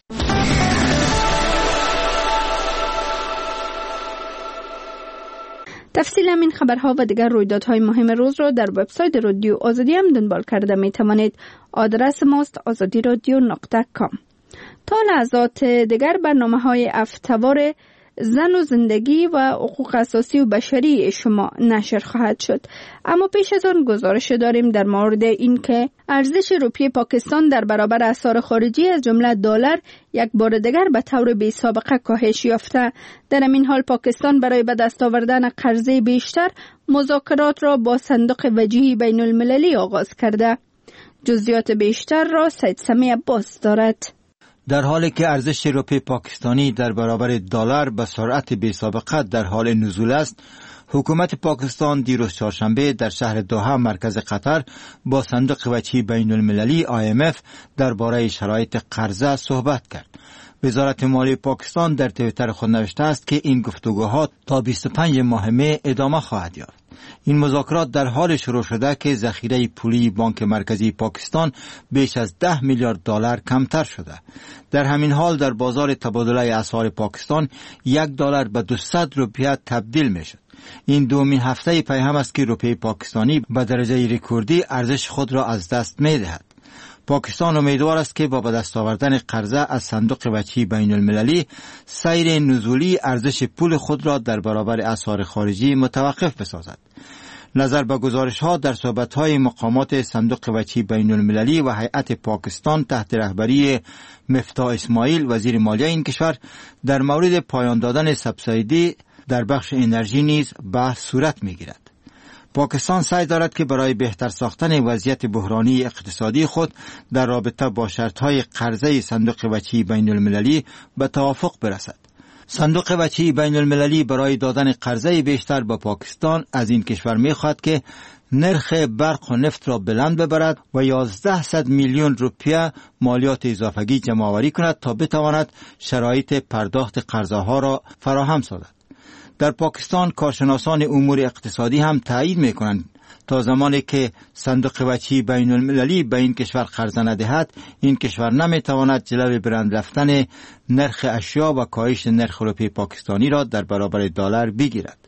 تفصیل این خبرها و دیگر رویدادهای مهم روز را در وبسایت رادیو آزادی هم دنبال کرده می توانید. آدرس ماست آزادی رادیو نقطه کام. تا لحظات دیگر برنامه‌های افتوار زن و زندگی و حقوق اساسی و بشری شما نشر خواهد شد. اما پیش از آن گزارش داریم در مورد این که ارزش روپیه پاکستان در برابر اسعار خارجی از جمله دلار یک بار دیگر به طور بی سابقه کاهش یافته. در این حال پاکستان برای به دست آوردن قرضه بیشتر مذاکرات را با صندوق وجیه بین المللی آغاز کرده. جزئیات بیشتر را سید سمی عباس دارد. در حالی که ارزش روپیه پاکستانی در برابر دلار به سرعت بی‌سابقه در حال نزول است، حکومت پاکستان دیروز چهارشنبه در شهر دوحه مرکز قطر با صندوق وجیه بین المللی آی ام اف درباره شرایط قرضه صحبت کرد. وزارت مالی پاکستان در توییتر خود نوشته است که این گفتگوها تا بیست و پنج ماه می ادامه خواهد یافت. این مذاکرات در حال شروع شده که ذخیره پولی بانک مرکزی پاکستان بیش از ده میلیارد دلار کمتر شده. در همین حال در بازار تبادله اسعار پاکستان یک دلار به دویست روپیه تبدیل می شد. این دومین هفته پیهم است که روپیه پاکستانی به درجه رکوردی ارزش خود را از دست می دهد. پاکستان امیدوار است که با به دست آوردن قرضه از صندوق وجیه بین المللی سیر نزولی ارزش پول خود را در برابر اسعار خارجی متوقف بسازد. نظر به گزارش ها در صحبت های مقامات صندوق وجیه بین المللی و هیئت پاکستان تحت رهبری مفتاح اسماعیل وزیر مالیه این کشور در مورد پایان دادن سبسیدی در بخش انرژی نیز بحث صورت می گیرد. پاکستان سعی دارد که برای بهتر ساختن وضعیت بحرانی اقتصادی خود در رابطه با شرطهای قرضه صندوق وجیه بین المللی به توافق برسد. صندوق وجیه بین المللی برای دادن قرضه بیشتر به پاکستان از این کشور می خواهد که نرخ برق و نفت را بلند ببرد و یازده میلیون روپیه مالیات اضافگی جمع آوری کند تا بتواند شرایط پرداخت قرضه ها را فراهم سازد. در پاکستان کارشناسان امور اقتصادی هم تایید می کنند تا زمانی که صندوق وجیه بین المللی به این کشور قرضه ندهد، این کشور نمی تواند جلوی برند رفتن نرخ اشیا و کاهش نرخ روپیه پاکستانی را در برابر دلار بگیرد.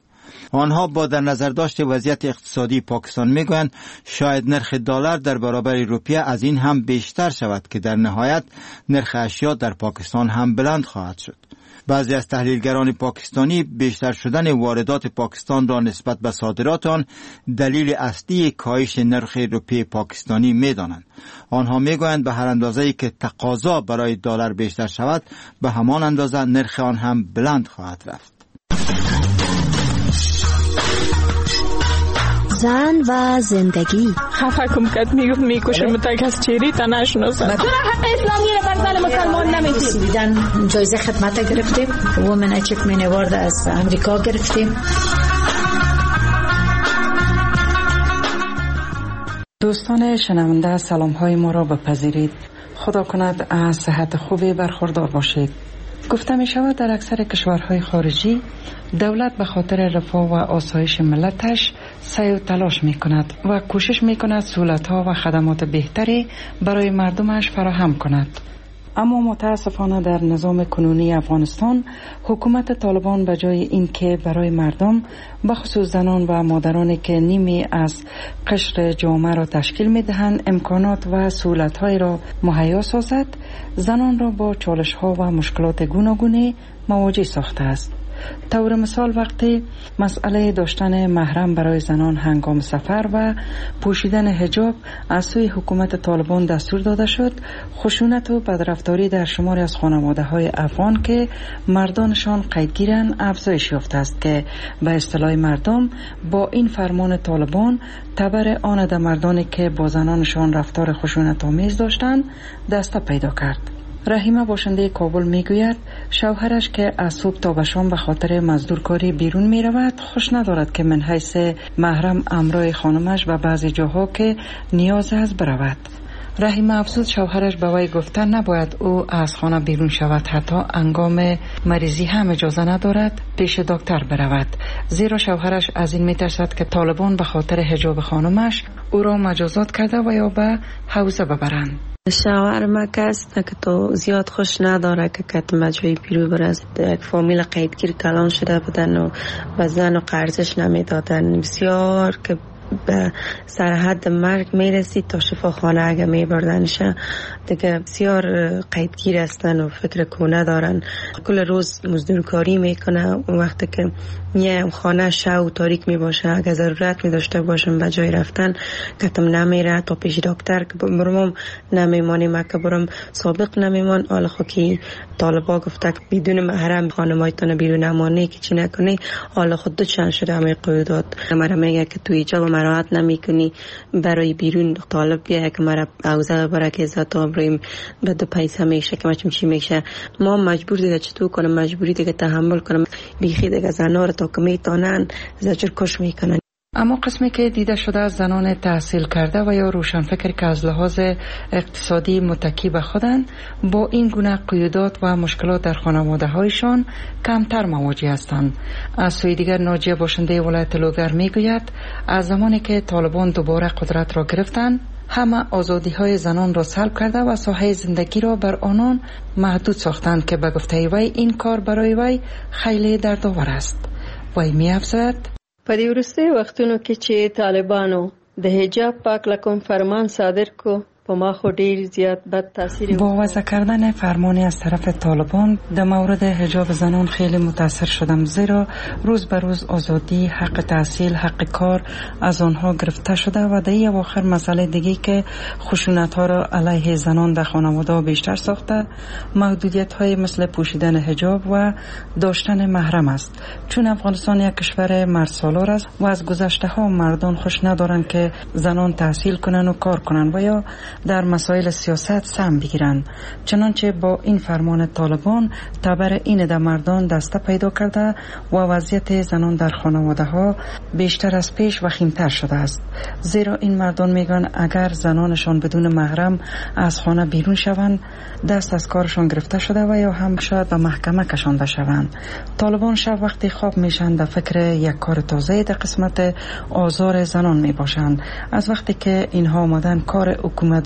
آنها با در نظر داشت وضعیت اقتصادی پاکستان میگویند شاید نرخ دلار در برابر روپیه از این هم بیشتر شود که در نهایت نرخ اشیا در پاکستان هم بلند خواهد شد. بعضی از تحلیلگران پاکستانی بیشتر شدن واردات پاکستان را نسبت به صادرات آن دلیل اصلی کاهش نرخ روپیه پاکستانی می‌دانند. آنها میگویند به هر اندازه‌ای که تقاضا برای دلار بیشتر شود به همان اندازه نرخ آن هم بلند خواهد رفت. زن و زندگی خفه کم کد میگفت میکشه متک از چیری تا نشناسد. تو حق اسلامی رو بر زن مسلمان نمیدی. دیدن جایزه خدمت گرفتیم. وومن اچیومنت اوارد از امریکا گرفتیم. دوستان شنونده سلام های ما را بپذیرید. خدا کند از صحت خوبی برخوردار باشید. گفته می شود در اکثر کشورهای خارجی دولت به خاطر رفاه و آسایش ملتش سعی و تلاش می کند و کوشش می کند سهولت ها و خدمات بهتری برای مردمش فراهم کند. اما متاسفانه در نظام کنونی افغانستان حکومت طالبان به جای اینکه برای مردم بخصوص زنان و مادرانی که نیمی از قشر جامعه را تشکیل می دهند امکانات و سهولت های را مهیا سازد، زنان را با چالش ها و مشکلات گوناگونی مواجه ساخته است. طور مثال وقتی مسئله داشتن محرم برای زنان هنگام سفر و پوشیدن حجاب از سوی حکومت طالبان دستور داده شد، خشونت و بدرفتاری در شماری از خانواده های افغان که مردانشان قیدگیرند افزایش یافته است که به اصطلاح مردم با این فرمان طالبان تبر آن در مردانی که با زنانشان رفتار خشونت آمیز داشتند دسته پیدا کرد. رحیمه باشنده کابل میگوید شوهرش که از صبح تا به شام به خاطر مزدورکاری بیرون می رود خوش ندارد که من حیث محرم امرای خانمش به بعضی جاها که نیاز است برود. رحیمه افزود شوهرش به وی گفته نباید او از خانه بیرون شود، حتی انگام مریضی هم اجازه ندارد پیش دکتر برود، زیرا شوهرش از این میترسد که طالبان به خاطر حجاب خانمش او را مجازات کرده و یا به حوزه ببرند. شوهر ما کس که تو زیاد خوش نداره که کت مجوی پیرو برست، یک فامیل قیدگیر کلان شده بودن و به زن و قرضش نمیدادن، بسیار که به سرحد مرگ میرسید تا شفاخانه اگه میبردنش دیگه بسیار قیدگیر هستن و فکر کنه دارن. کل روز مزدورکاری میکنه، اون وقت که میایم خانه شب و تاریک میباشه اگه ضرورت میداشته باشم به جای رفتن کتم نمیره تا پیش دکتر که برمم نمیمانیم که برم سابق نمیمان. حالا خو که طالبا گفته که بدون محرم خانمایتان بیرون نمانی که چی نکنی، حالا خود دو چند شده همه قیودات مرا میگه که توی ایجاب مراعات نمی کنی برای بیرون طالب بیه که مرا اوزه برای که ذات آبرویم به دو پیسه میشه که مچم چی میشه. ما مجبور دیگه چطور کنم، مجبوری دیگه تحمل کنم، بیخی دیگه زنها رو تا که میتانن زجر کش میکنن. اما قسمی که دیده شده از زنان تحصیل کرده و یا روشنفکر که از لحاظ اقتصادی متکی به خودند با این گونه قیودات و مشکلات در خانواده هایشان کمتر مواجه هستند. از سوی دیگر ناجیه باشنده ولایت لوگر میگوید از زمانی که طالبان دوباره قدرت را گرفتند همه آزادی های زنان را سلب کرده و ساحه زندگی را بر آنان محدود ساختند که به گفته وی این کار برای وی خیلی دردآور است. وی می‌افزاید په دې وروستي وختونو کې چې طالبانو د حجاب پاک لکم فرمان صادر کو په ما خو ډیر زیات بد تاثیر با وضع کردن فرمانی از طرف طالبان در مورد حجاب زنان خیلی متاثر شدم، زیرا روز به روز آزادی، حق تحصیل، حق کار از آنها گرفته شده و در این اواخر مسئله دیگه که خشونت ها را علیه زنان در خانواده بیشتر ساخته محدودیت های مثل پوشیدن حجاب و داشتن محرم است. چون افغانستان یک کشور مردسالار است و از گذشته ها مردان خوش ندارند که زنان تحصیل کنند و کار کنند و یا در مسائل سیاست سهم بگیرند، چنانچه با این فرمان طالبان تبر این در مردان دسته پیدا کرده و وضعیت زنان در خانواده ها بیشتر از پیش وخیمتر شده است، زیرا این مردان میگن اگر زنانشان بدون محرم از خانه بیرون شوند دست از کارشان گرفته شده و یا هم شاید به محکمه کشانده شوند. طالبان شب وقتی خواب میشن در فکر یک کار تازه در قسمت آزار زنان میباشند. از وقتی که اینها آمدن کار حکومت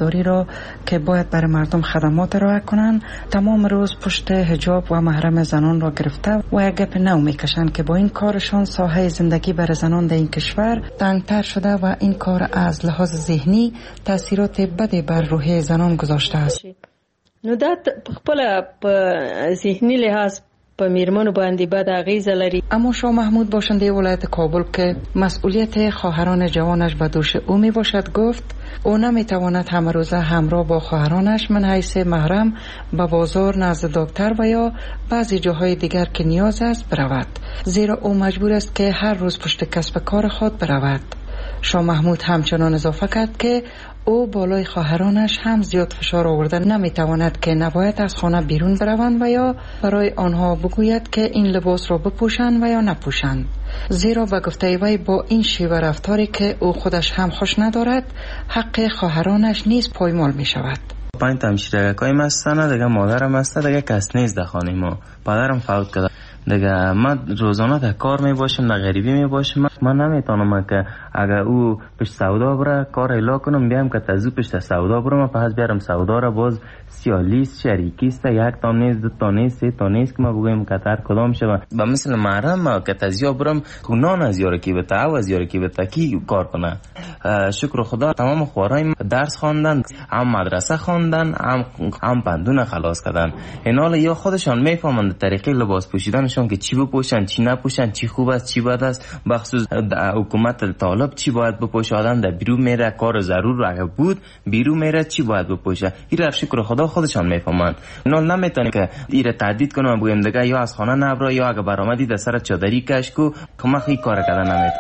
مداری را که باید برای مردم خدمات ارائه کنند تمام روز پشت حجاب و محرم زنان را گرفته و یک گپ نو میکشند که با این کارشان ساحه زندگی برای زنان در این کشور تنگتر شده و این کار از لحاظ ذهنی تاثیرات بدی بر روحیه زنان گذاشته است. نو دا خپل په ذهنی لحاظ په میرمنو باندې بد اغیزه لري. اما شاه محمود باشنده ولایت کابل که مسئولیت خواهران جوانش به دوش او می باشد گفت او نمی تواند همه روزه همراه با خواهرانش من حیث محرم به بازار نزد دکتر و یا بعضی جاهای دیگر که نیاز است برود، زیرا او مجبور است که هر روز پشت کسب کار خود برود. شاه محمود همچنان اضافه کرد که او بالای خواهرانش هم زیاد فشار آورده نمیتواند که نباید از خانه بیرون بروند و یا برای آنها بگوید که این لباس را بپوشند و یا نپوشند، زیرا به گفته وی با این شیوه رفتاری که او خودش هم خوش ندارد حق خواهرانش نیز پایمال می شود. پنج تا همشیرگکای مستنه دیگه مادرم هسته دیگه کس نیست در خانه ما، پدرم فوت کرده دیگه من روزانه در کار می باشم در غریبی می باشم. من نمیتونم که اگر او پشت سودا بره کار ایلا کنم بیام که تزو پشت سودا برم پس بیارم سودا را باز سیالیست شریکیست یک تا نیست دو تا نیست سه تا نیست که ما بگویم که تر کدام شد و مثل محرم که تزیا برم کنان از یاره کی بتا او از یاره کی بتا کی کار کنه. شکر خدا تمام خوارای درس خواندن، هم مدرسه خواندن، هم هم پندون خلاص کردن. اینا یا خودشان میفهمند طریقه لباس پوشیدنشون که چی بپوشن چی نپوشن، چی خوب است چی بد است، بخصوص حکومت طالب چی باید بپوشه، آدم در بیرون میره کار ضرور اگه بود بیرون میره چی باید بپوشه. این رفت شکر خدا خودشان میفهمند. اینا نمیتونه که ایره تهدید کنه بگیم دیگه یا از خانه نبرو یا اگه برآمدی در سر چادری کش کو کمخ این کار کردن نمیتونه.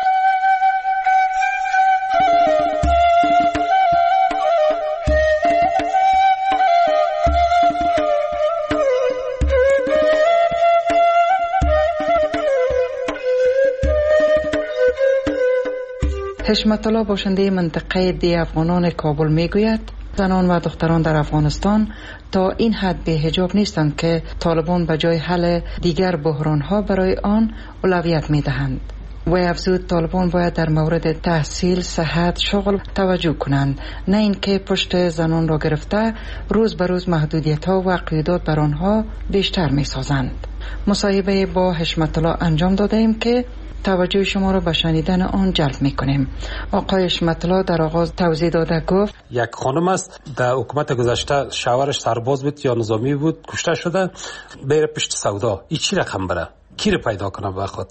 حشمت الله باشنده منطقه دی افغانان کابل میگوید زنان و دختران در افغانستان تا این حد به حجاب نیستند که طالبان به جای حل دیگر بحرانها برای آن اولویت میدهند. و افزود طالبان باید در مورد تحصیل، صحت، شغل توجه کنند، نه اینکه پشت زنان را گرفته روز به روز محدودیت ها و قیودات بر آنها بیشتر می سازند. مصاحبه با حشمت الله انجام داده ایم که توجه شما را به شنیدن آن جلب میکنیم. آقای حشمت الله در آغاز توضیح داده گفت یک خانم است در حکومت گذشته شوهرش سرباز بود یا نظامی بود کشته شده بره پشت سودا، این چی رقم بره کی رو پیدا کنه به خود.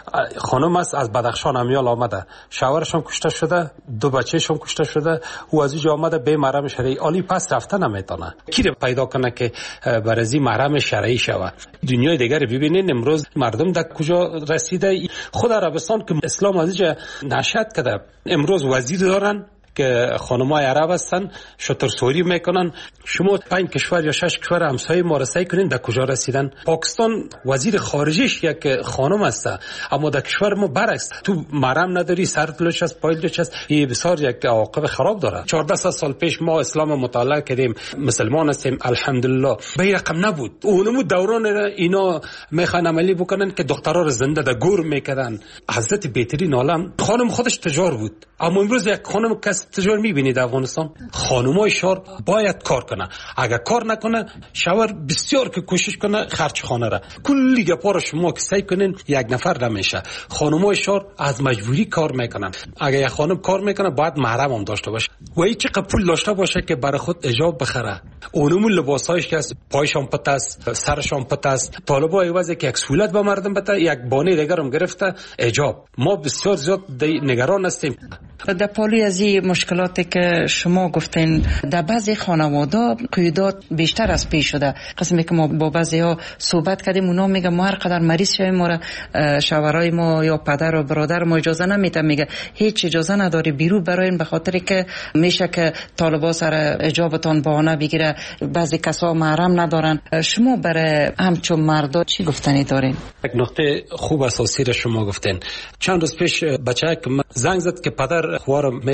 خانم است از بدخشان امیال آمده شوهرش هم کشته شده دو بچه‌ش هم کشته شده او از اینجا آمده به محرم شرعی عالی پس رفته نمیتونه کی رو پیدا کنه که برازی محرم شرعی شود. دنیای دیگر ببینین امروز مردم در کجا رسیده. خود عربستان که اسلام از اینجا نشأت کرده امروز وزیر دارن که خانمای عرب هستن شترسوری میکنن. شما پنج کشور یا شش کشور همسایه ما رسایی کنین در کجا رسیدن. پاکستان وزیر خارجیش یک خانم است اما در کشور ما برعکس تو محرم نداری سر دلش است پای دلش است. این بسیار یک عواقب خراب داره. چهارده سال پیش ما اسلام مطالعه کردیم مسلمان هستیم الحمدلله به رقم نبود. اونمو دوران اینا میخوان عملی بکنن که دخترها رو زنده در گور میکردن. حضرت بهترین عالم خانم خودش تجار بود اما امروز یک خانم کس تجار میبینید افغانستان. خانمای شهر باید کار کنه، اگر کار نکنه شوهر بسیار که کوشش کنه خرج خانه را کلی گپا را شما که سعی کنین یک نفر نمیشه. خانمای شهر از مجبوری کار میکنن. اگر یک خانم کار میکنه باید محرم هم داشته باشه و هیچ پول داشته باشه که برای خود حجاب بخره. اونمون لباسایش که پایشان پت است سرشان پت است. طالبای واسه که یک سهولت به مردم بده یک بانه دیگر هم گرفته حجاب. ما بسیار زیاد نگران هستیم. در پالی از این مشکلاتی که شما گفتین در بعضی خانواده قیودات بیشتر از پیش شده. قسمی که ما با بعضی ها صحبت کردیم اونا میگه ما هر قدر مریض شویم ما را شوهرای ما یا پدر و برادر ما اجازه نمیده، میگه هیچ اجازه نداری بیرون براین به خاطر که میشه که طالبا سر حجابتان بهانه بگیره. بعضی کسا محرم ندارن. شما برای همچون مردا چی گفتنی دارین؟ یک نقطه خوب اساسی را شما گفتین. چند روز پیش بچه‌ک زنگ زد که پدر خوار میره پیش دکتر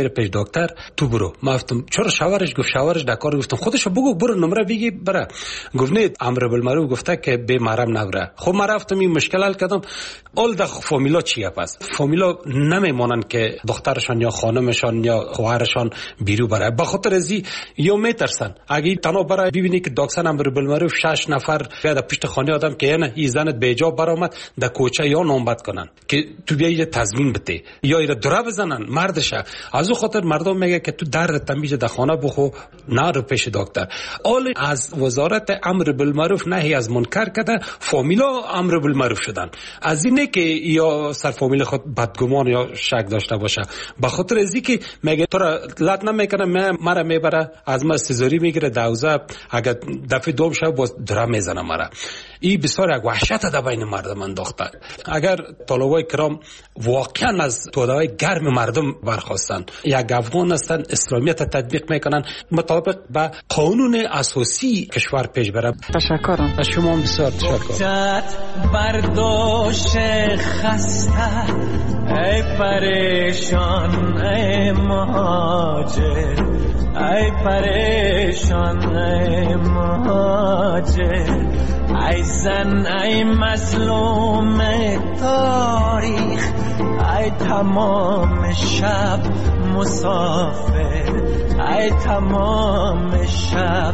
دکتر تو برو. ما گفتم چرا شوهرش گفت شوهرش در کار. گفتم خودشو بگو برو نمره بگی بره. گفت نه امر بالمعروف گفته که به محرم نبره. خب ما رفتم این مشکل حل کردم. اول د فامیلا چیه؟ پس فامیلا نمیمونن که دخترشان یا خانمشان یا خواهرشان بیرو بره، به خاطر ازی یا میترسن اگه تنها برای ببینی که داکسن امر بالمعروف شش نفر بیاد پشت خانه آدم که نه این زنت به جا برآمد در کوچه یا نامبد کنن که تو بیای تضمین بده یا ایره دره بزنن مردشه. از اون خاطر مردم میگه که تو در تمیز در خانه بخو نرو پیش دکتر. اول از وزارت امر بالمعروف نهی از منکر کرده فامیلا امر بالمعروف شدن. از اینه که یا سر فامیل خود بدگمان یا شک داشته باشه، به خاطر ازی که میگه تو را لط نمیکنه مرا میبره از ما استزاری میگیره دوزه اگر دفعه دوم شب باز دره میزنه مرا. این بسیار یک وحشت در بین مردم انداخته. اگر طلبای کرام واقعا از توده‌های گرم مردم برخواستن یک افغان هستن اسلامیت تطبیق میکنن مطابق به قانون اساسی کشور پیش بره. تشکرم از شما هم بسیار تشکر. برداشت خسته ای پریشان ای مهاجر، ای پریشان ای مهاجر، ای زن ای مظلوم تاریخ، ای تمام شب مسافر، ای تمام شب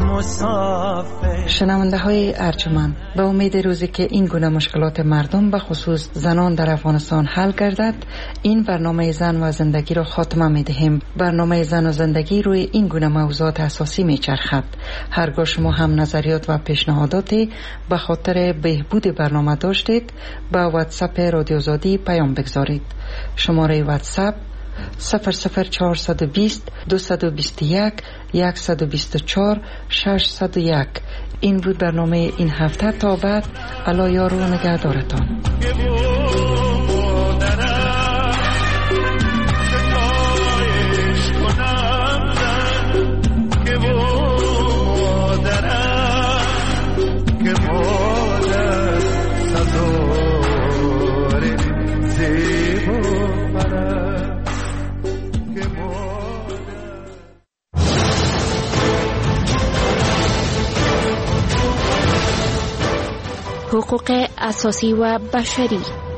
مسافر. شنونده های ارجمند، به امید روزی که این گونه مشکلات مردم به خصوص زنان در افغانستان حل گردد، این برنامه زن و زندگی را خاتمه می دهیم. برنامه زن و زندگی روی این گونه موضوعات اساسی می چرخد. هرگاه شما هم نظریات و پیشنهاداتی به خاطر بهبود برنامه داشتید، به واتساپ رادیو آزادی پیام بگذارید. شماره واتساپ صفر صفر چهارصد و بیست دویست و بیست و یک صد و بیست و چهار ششصد و یک. این بود برنامه این هفته. تا بعد الا یار و نگهدارتان. حقوق اساسی و بشری.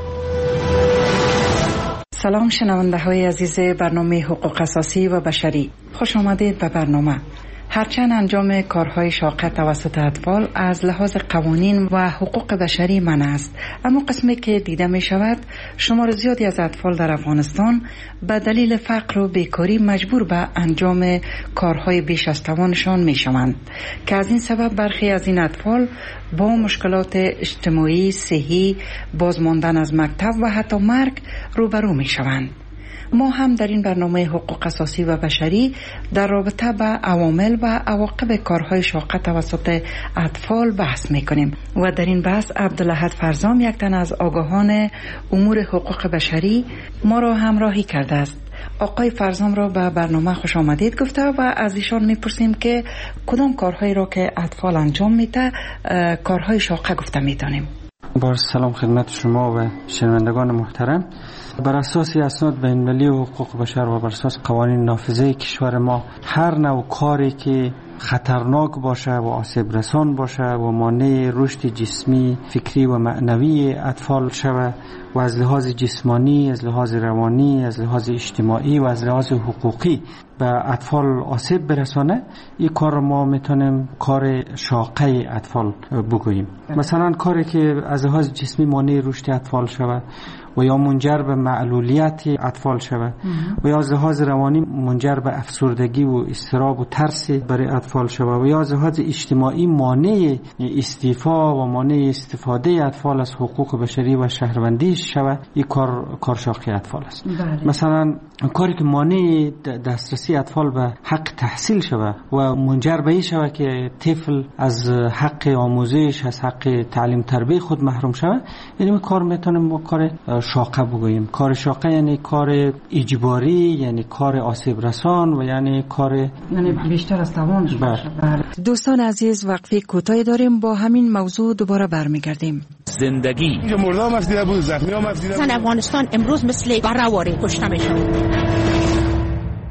سلام شنونده های عزیز برنامه حقوق اساسی و بشری، خوش آمدید به برنامه. هرچند انجام کارهای شاقه توسط اطفال از لحاظ قوانین و حقوق بشری منع است، اما قسمی که دیده می شود شمار زیادی از اطفال در افغانستان به دلیل فقر و بیکاری مجبور به انجام کارهای بیش از توانشان می شوند که از این سبب برخی از این اطفال با مشکلات اجتماعی، صحی، بازماندن از مکتب و حتی مرگ روبرو می شوند. ما هم در این برنامه حقوق اساسی و بشری در رابطه با عوامل و عواقب کارهای شاقه توسط اطفال بحث میکنیم و در این بحث عبدالاحد فرزام، یک تن از آگاهان امور حقوق بشری، ما را همراهی کرده است. آقای فرزام را به برنامه خوش آمدید گفته و از ایشان میپرسیم که کدام کارهایی را که اطفال انجام میده کارهای شاقه گفته میتونیم. با سلام خدمت شما و شنوندگان محترم. بر اساس اسناد بین‌المللی و حقوق بشر و بر اساس قوانین نافذه کشور ما، هر نوع کاری که خطرناک باشه و آسیب رسان باشه و مانع رشد جسمی، فکری و معنوی اطفال شود و از لحاظ جسمانی، از لحاظ روانی، از لحاظ اجتماعی و از لحاظ حقوقی به اطفال آسیب برسانه، این کار ما میتونیم کار شاقه اطفال بگوییم. مثلا کاری که از لحاظ جسمی مانع رشد اطفال شود و یا منجر به معلولیت اطفال شود و یا از لحاظ روانی منجر به افسردگی و اضطراب و ترس برای اطفال شود و یا از لحاظ اجتماعی مانع استیفا و مانع استفاده اطفال از حقوق بشری و شهروندی شود، این کار کار شاقه اطفال است. بله. مثلا کاری که مانع دسترسی اطفال به حق تحصیل شود و منجر به این شود که طفل از حق آموزش، از حق تعلیم تربیت خود محروم شود، یعنی کار میتونیم با کار شاقه بگوییم. کار شاقه یعنی کار اجباری، یعنی کار آسیب رسان و یعنی کار یعنی بیشتر از توانش باشه. دوستان عزیز، وقفه کوتاهی داریم، با همین موضوع دوباره برمیگردیم. زندگی مردم افدیده بود، زخمی هم افدیده بود. افغانستان امروز مثل برآوری کشته میشه.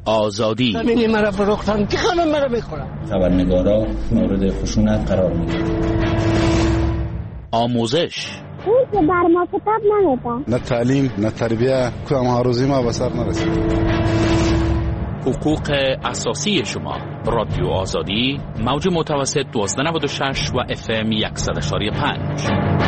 آزادی. زمینی مرا فروختن که خانم مرا میخورم. خبرنگارا مورد خشونت قرار میگیرن. آموزش. اون که بر ما کتاب نمیدن. نه تعلیم نه تربیه که ما روزی ما به سر نرسید. حقوق اساسی شما. رادیو آزادی موج متوسط دوازده نود و شش و اف ام صد و پنج.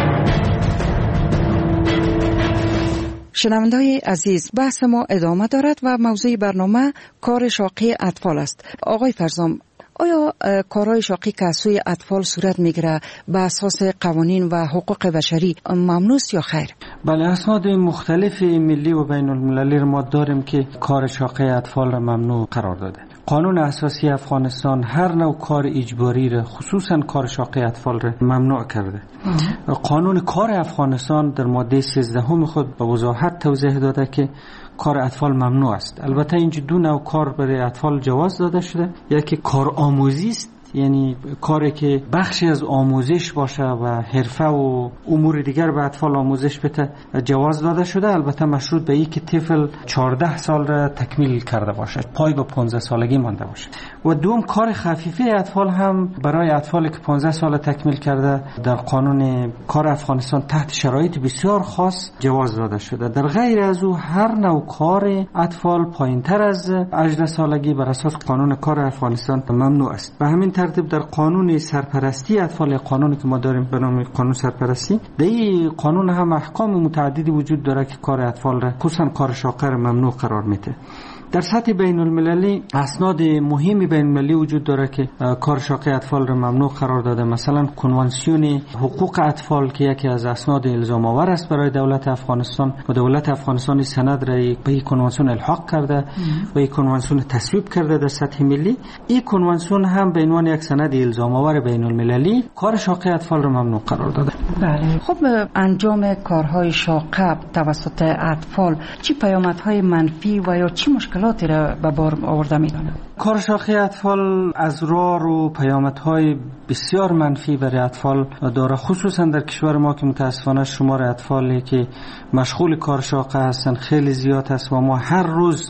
شنونده‌های عزیز، بحث ما ادامه دارد و موضوع برنامه کار شاقی اطفال است. آقای فرزام، آیا کارهای شاقی که از سوی اطفال صورت میگیره به اساس قوانین و حقوق بشری ممنوع یا خیر؟ بله، اسناد مختلف ملی و بین المللی ما داریم که کار شاقی اطفال را ممنوع قرار داده. قانون اساسی افغانستان هر نوع کار اجباری را، خصوصا کار شاقی اطفال را ممنوع کرده. آه. قانون کار افغانستان در ماده سیزده خود به وضاحت توضیح داده که کار اطفال ممنوع است. البته اینجا دو نوع کار برای اطفال جواز داده شده. یکی کار آموزی است، یعنی کاری که بخشی از آموزش باشه و حرفه و امور دیگر به اطفال آموزش بده جواز داده شده، البته مشروط به اینکه طفل چهارده سال را تکمیل کرده باشه، پای به پانزده سالگی مانده باشه. و دوم کار خفیفه اطفال هم برای اطفالی که پانزده سال تکمیل کرده در قانون کار افغانستان تحت شرایط بسیار خاص جواز داده شده. در غیر از او هر نوع کار اطفال پایینتر از هجده سالگی بر اساس قانون کار افغانستان ممنوع است. به همین ترتیب در قانون سرپرستی اطفال، قانونی که ما داریم به نام قانون سرپرستی، در این قانون هم احکام متعددی وجود داره که کار اطفال را، خصوصا کار شاقی را ممنوع قرار میده. در سطح بین المللی اسناد مهمی بین المللی وجود داره که کار شاقی اطفال را ممنوع قرار داده. مثلا کنوانسیون حقوق اطفال که یکی از اسناد الزام آور است برای دولت افغانستان و دولت افغانستان سند را به این کنوانسیون الحاق کرده و این کنوانسیون تصویب کرده در سطح ملی. این کنوانسیون هم به عنوان یک سند الزام آور بین المللی کار شاقی اطفال را ممنوع قرار داده. بله، خب انجام کارهای شاقه توسط اطفال چه پیامدهای منفی و یا چه مشکلاتی را به بار آورده می‌دانه؟ کار شاقی اطفال از راه و پیامدهای بسیار منفی برای اطفال داره، خصوصا در کشور ما که متاسفانه شمار اطفالی که مشغول کار شاقه هستن خیلی زیاد است و ما هر روز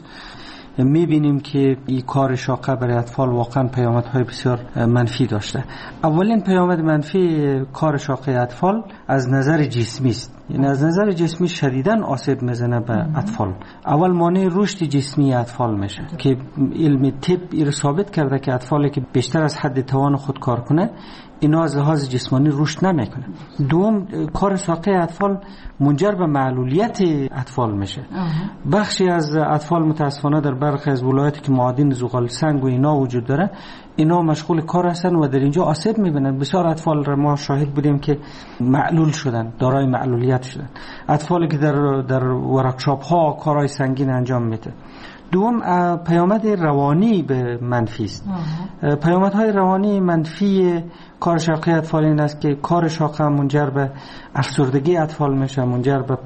میبینیم که این کار شاقه برای اطفال واقعا پیامدهای بسیار منفی داشته. اولین پیامد منفی کار شاقه اطفال از نظر جسمی است. یعنی از نظر جسمی شدیداً آسیب میزنه به اطفال. اول مانع رشد جسمی اطفال میشه که علم طب این ثابت کرده که اطفالی که بیشتر از حد توان خود کار کنه اینا از لحاظ جسمانی رشد نمیکنه. دوم، کار شاقه اطفال منجر به معلولیت اطفال میشه. بخشی از اطفال متاسفانه در برخی از ولایاتی که معادن زغال سنگ و اینا وجود داره اینا مشغول کار هستن و در اینجا آسیب میبینن. بسیار اطفال را ما شاهد بودیم که معلول شدن، دارای معلولیت شدن، اطفالی که در در ورکشاپ ها کارهای سنگین انجام میده. دوم، پیامد روانی به منفی است. پیامدهای روانی منفی کار شاقه اطفال این است که کار شاقه منجر به افسردگی اطفال میشه، منجر به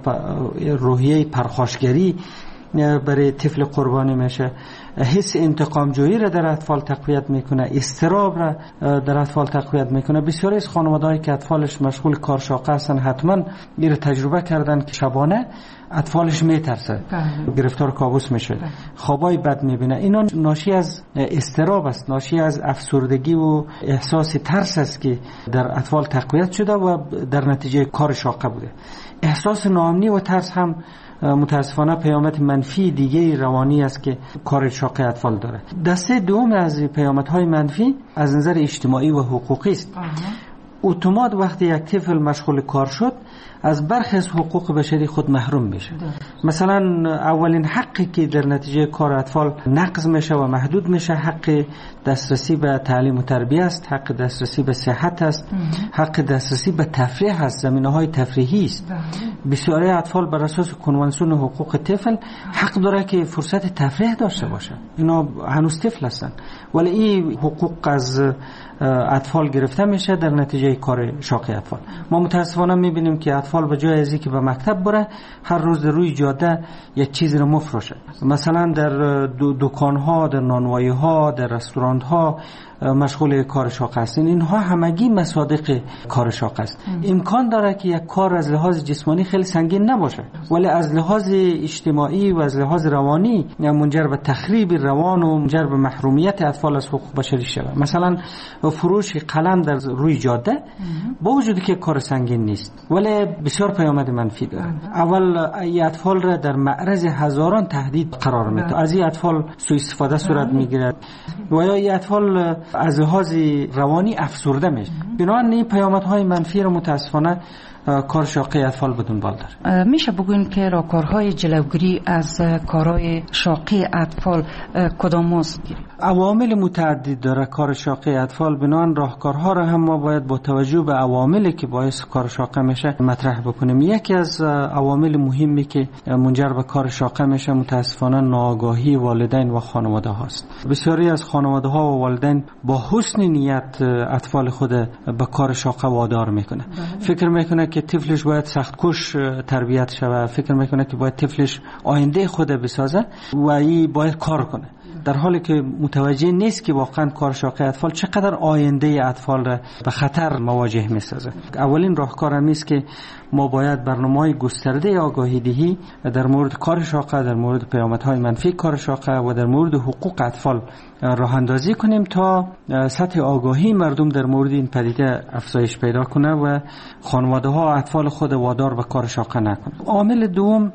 روحیه پرخاشگری برای طفل قربانی میشه، حس انتقام جویی را در اطفال تقویت میکنه، اضطراب را در اطفال تقویت میکنه. بسیاری از خانواده‌ای که اطفالش مشغول کار شاقه هستن حتما این تجربه کردن که شبانه اطفالش میترسه، گرفتار کابوس میشه، خوابای بد میبینه. اینا ناشی از اضطراب است، ناشی از افسردگی و احساس ترس است که در اطفال تقویت شده و در نتیجه کار شاقه بوده. احساس ناامنی و ترس هم متاسفانه پیامد منفی دیگه روانی است که کار شاقه اطفال داره. دسته دوم از پیامدهای منفی از نظر اجتماعی و حقوقی است. اتومات وقتی یک طفل مشغول کار شد از برخی از حقوق بشری خود محروم میشه. مثلا اولین حقی که در نتیجه کار اطفال نقض میشه و محدود میشه حق دسترسی به تعلیم و تربیت است، حق دسترسی به صحت است، حق دسترسی به تفریح است، زمینه‌های تفریحی است. بسیاری اطفال بر اساس کنوانسیون حقوق طفل حق داره که فرصت تفریح داشته باشه. اینا هنوز طفل هستن ولی این حقوق از اطفال گرفته میشه در نتیجه کار شاقه اطفال. ما متاسفانه میبینیم که که اطفال به جای از اینکه به مکتب بره هر روز در روی جاده یک چیزی رو مفروشه. مثلا در دکان‌ها، در نانوایی‌ها، در رستوران‌ها مشغول کار شاق هستین. اینها همگی مصادیق کار شاق است. امکان داره که یک کار از لحاظ جسمانی خیلی سنگین نباشه، ولی از لحاظ اجتماعی و از لحاظ روانی منجر به تخریب روان و منجر به محرومیت اطفال از حقوق بشری شود. مثلا فروش قلم در روی جاده با وجودی که کار سنگین نیست، ولی بسیار پیامد منفی داره. اول ای اطفال را در معرض هزاران تهدید قرار میده. از این اطفال سوء استفاده صورت میگیرد و یا این اطفال از لحاظ روانی افسرده میشه. بنابراین این پیامدهای منفی رو متاسفانه کار شاقی اطفال بدون بال داره. میشه بگوین که راهکارهای جلوگیری از کارهای شاقی اطفال کدام است؟ عوامل متعدد داره کار شاقی اطفال. بنابراین راهکارها رو هم ما باید با توجه به عواملی که باعث کار شاقه میشه مطرح بکنیم. یکی از عوامل مهمی که منجر به کار شاقه میشه متاسفانه ناآگاهی والدین و خانواده هاست. بسیاری از خانواده ها و والدین با حسن نیت اطفال خود به کار شاقه وادار میکنه. فکر میکنه که طفلش باید سخت کش تربیت شود، فکر میکنه که باید طفلش آینده خود بسازه و این باید کار کنه، در حالی که متوجه نیست که واقعا کار شاقی اطفال چقدر آینده اطفال را به خطر مواجه میسازه. اولین راهکار هم است که ما باید برنامه‌های گسترده آگاهی دهی در مورد کار شاقه، در مورد پیامدهای منفی کار شاقه و در مورد حقوق اطفال راه اندازی کنیم تا سطح آگاهی مردم در مورد این پدیده افزایش پیدا کنه و خانواده ها اطفال خود وادار به کار شاقه نکنه. عامل دوم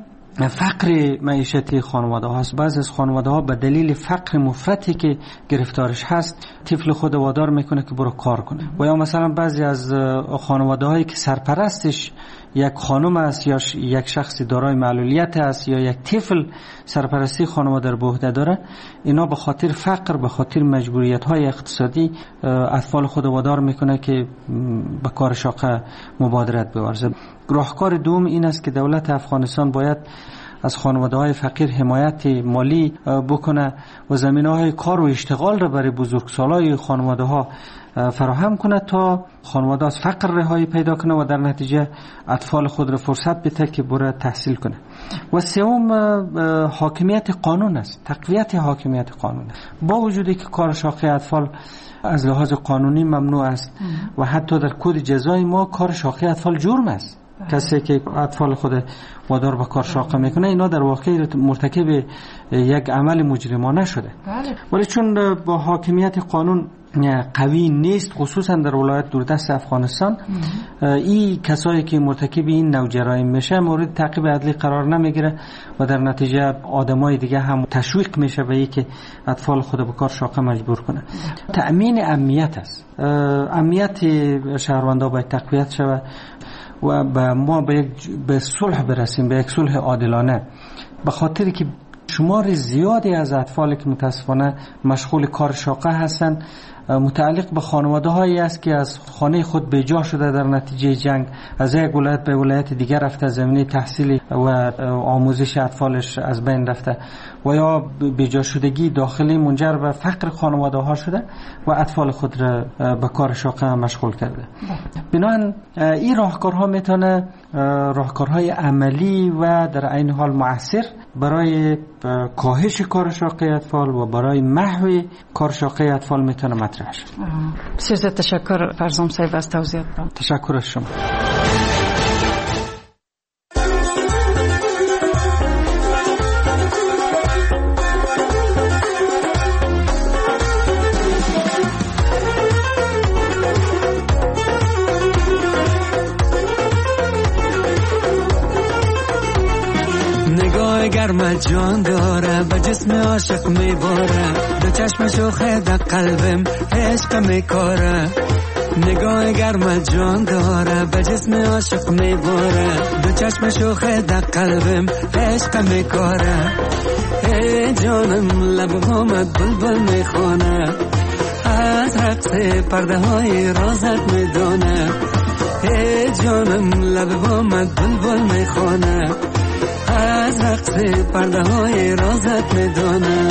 فقر معیشتی خانواده هاست. بعضی از خانواده ها به دلیل فقر مفرطی که گرفتارش هست طفل خود وادار میکنه که برو کار کنه. و یا مثلا بعضی از خانواده هایی که سرپرستش یک خانم است یا یک شخص دارای معلولیت است یا یک طفل سرپرستی خانواده رو به عهده داره، اینا به خاطر فقر، به خاطر مجبوریت های اقتصادی اطفال خود وادار میکنه که به کار شاقه مبادرت بورزه. راهکار دوم این است که دولت افغانستان باید از خانواده های فقیر حمایت مالی بکنه و زمینه های کار و اشتغال را برای بزرگسالای خانواده ها فراهم کنه تا خانواده از فقر رهایی پیدا کنه و در نتیجه اطفال خود را فرصت بده که بره تحصیل کنه. و سوم حاکمیت قانون است، تقویت حاکمیت قانون. با وجودی که کار شاقی اطفال از لحاظ قانونی ممنوع است و حتی در کد جزای ما کار شاقی اطفال جرم است. کسی که اطفال خود وادار به کار شاقه میکنه اینا در واقع مرتکب یک عمل مجرمانه شده. ولی چون با حاکمیت قانون قوی نیست، خصوصا در ولایت دوردست افغانستان، این کسایی که مرتکب این نوع جرایم میشه مورد تعقیب عدلی قرار نمیگیره و در نتیجه آدمای دیگه هم تشویق میشه به این که اطفال خود به کار شاقه مجبور کنه. تأمین امنیت است. امنیت شهروندان باید تقویت شود و به ما به یک به صلح برسیم، به یک صلح عادلانه، به خاطری که شمار زیادی از اطفالی که متاسفانه مشغول کار شاقه هستند متعلق به خانواده هایی است که از خانه خود بیجا شده در نتیجه جنگ، از یک ولایت به ولایت دیگر رفته، زمینه تحصیلی و آموزش اطفالش از بین رفته و یا بیجا شدگی داخلی منجر به فقر خانواده ها شده و اطفال خود را به کار شاقه مشغول کرده. بنابراین این راهکارها میتونه راهکارهای عملی و در عین حال مؤثر برای کاهش کار شاقه اطفال و برای محو کار شاقه اطفال میتونه مطرح شد. بسیار تشکر فرزام صاحب از توضیحاتتان. تشکر از شما. گرم جان داره به جسم عاشق میباره، دو چشم شوخه در قلبم عشق میکاره. نگاه گرم جان داره به جسم عاشق میباره، دو چشم شوخه در قلبم عشق میکاره. ای جانم لبهامت بلبل میخونه، از رقص پرده های رازت میدونه. ای جانم لبهامت بلبل میخونه، از رقص پرده های رازت میدونه.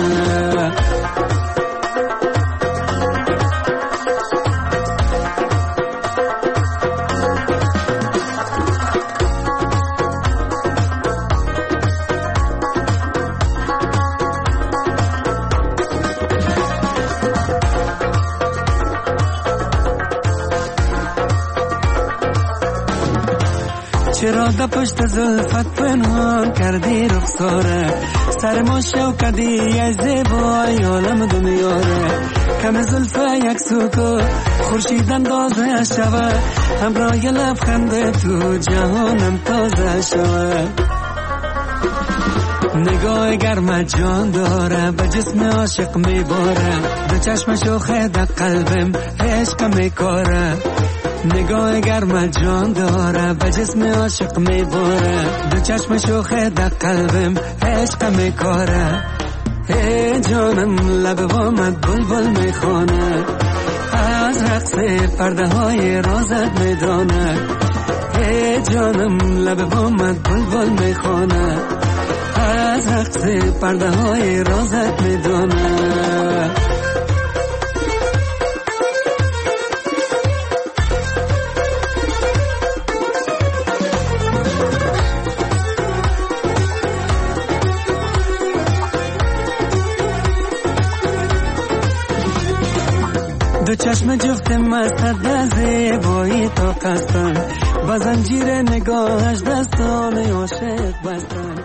چرا در پشت زلفت پنهان کردی رخساره سر ما شو کردی از زیبای عالم دنیاره کم زلفه یک سوکو خورشید اندازه شوه همراه لبخند تو جهانم تازه شوه نگاه گرم جان داره به جسم عاشق میباره دو چشم شوخه در قلبم عشق میکاره نگاه گرم جان داره به جسم عاشق میباره دو چشم شوخه در قلبم عشق میکاره ای جانم لب وامد بلبل میخونه از رقص پرده های رازت میدانه ای جانم لب وامد بلبل میخونه از رقص پرده های رازت میدانه دو چشم جفت مستت در زیبایی تا قصدن با زنجیر نگاهش دستان عاشق بستن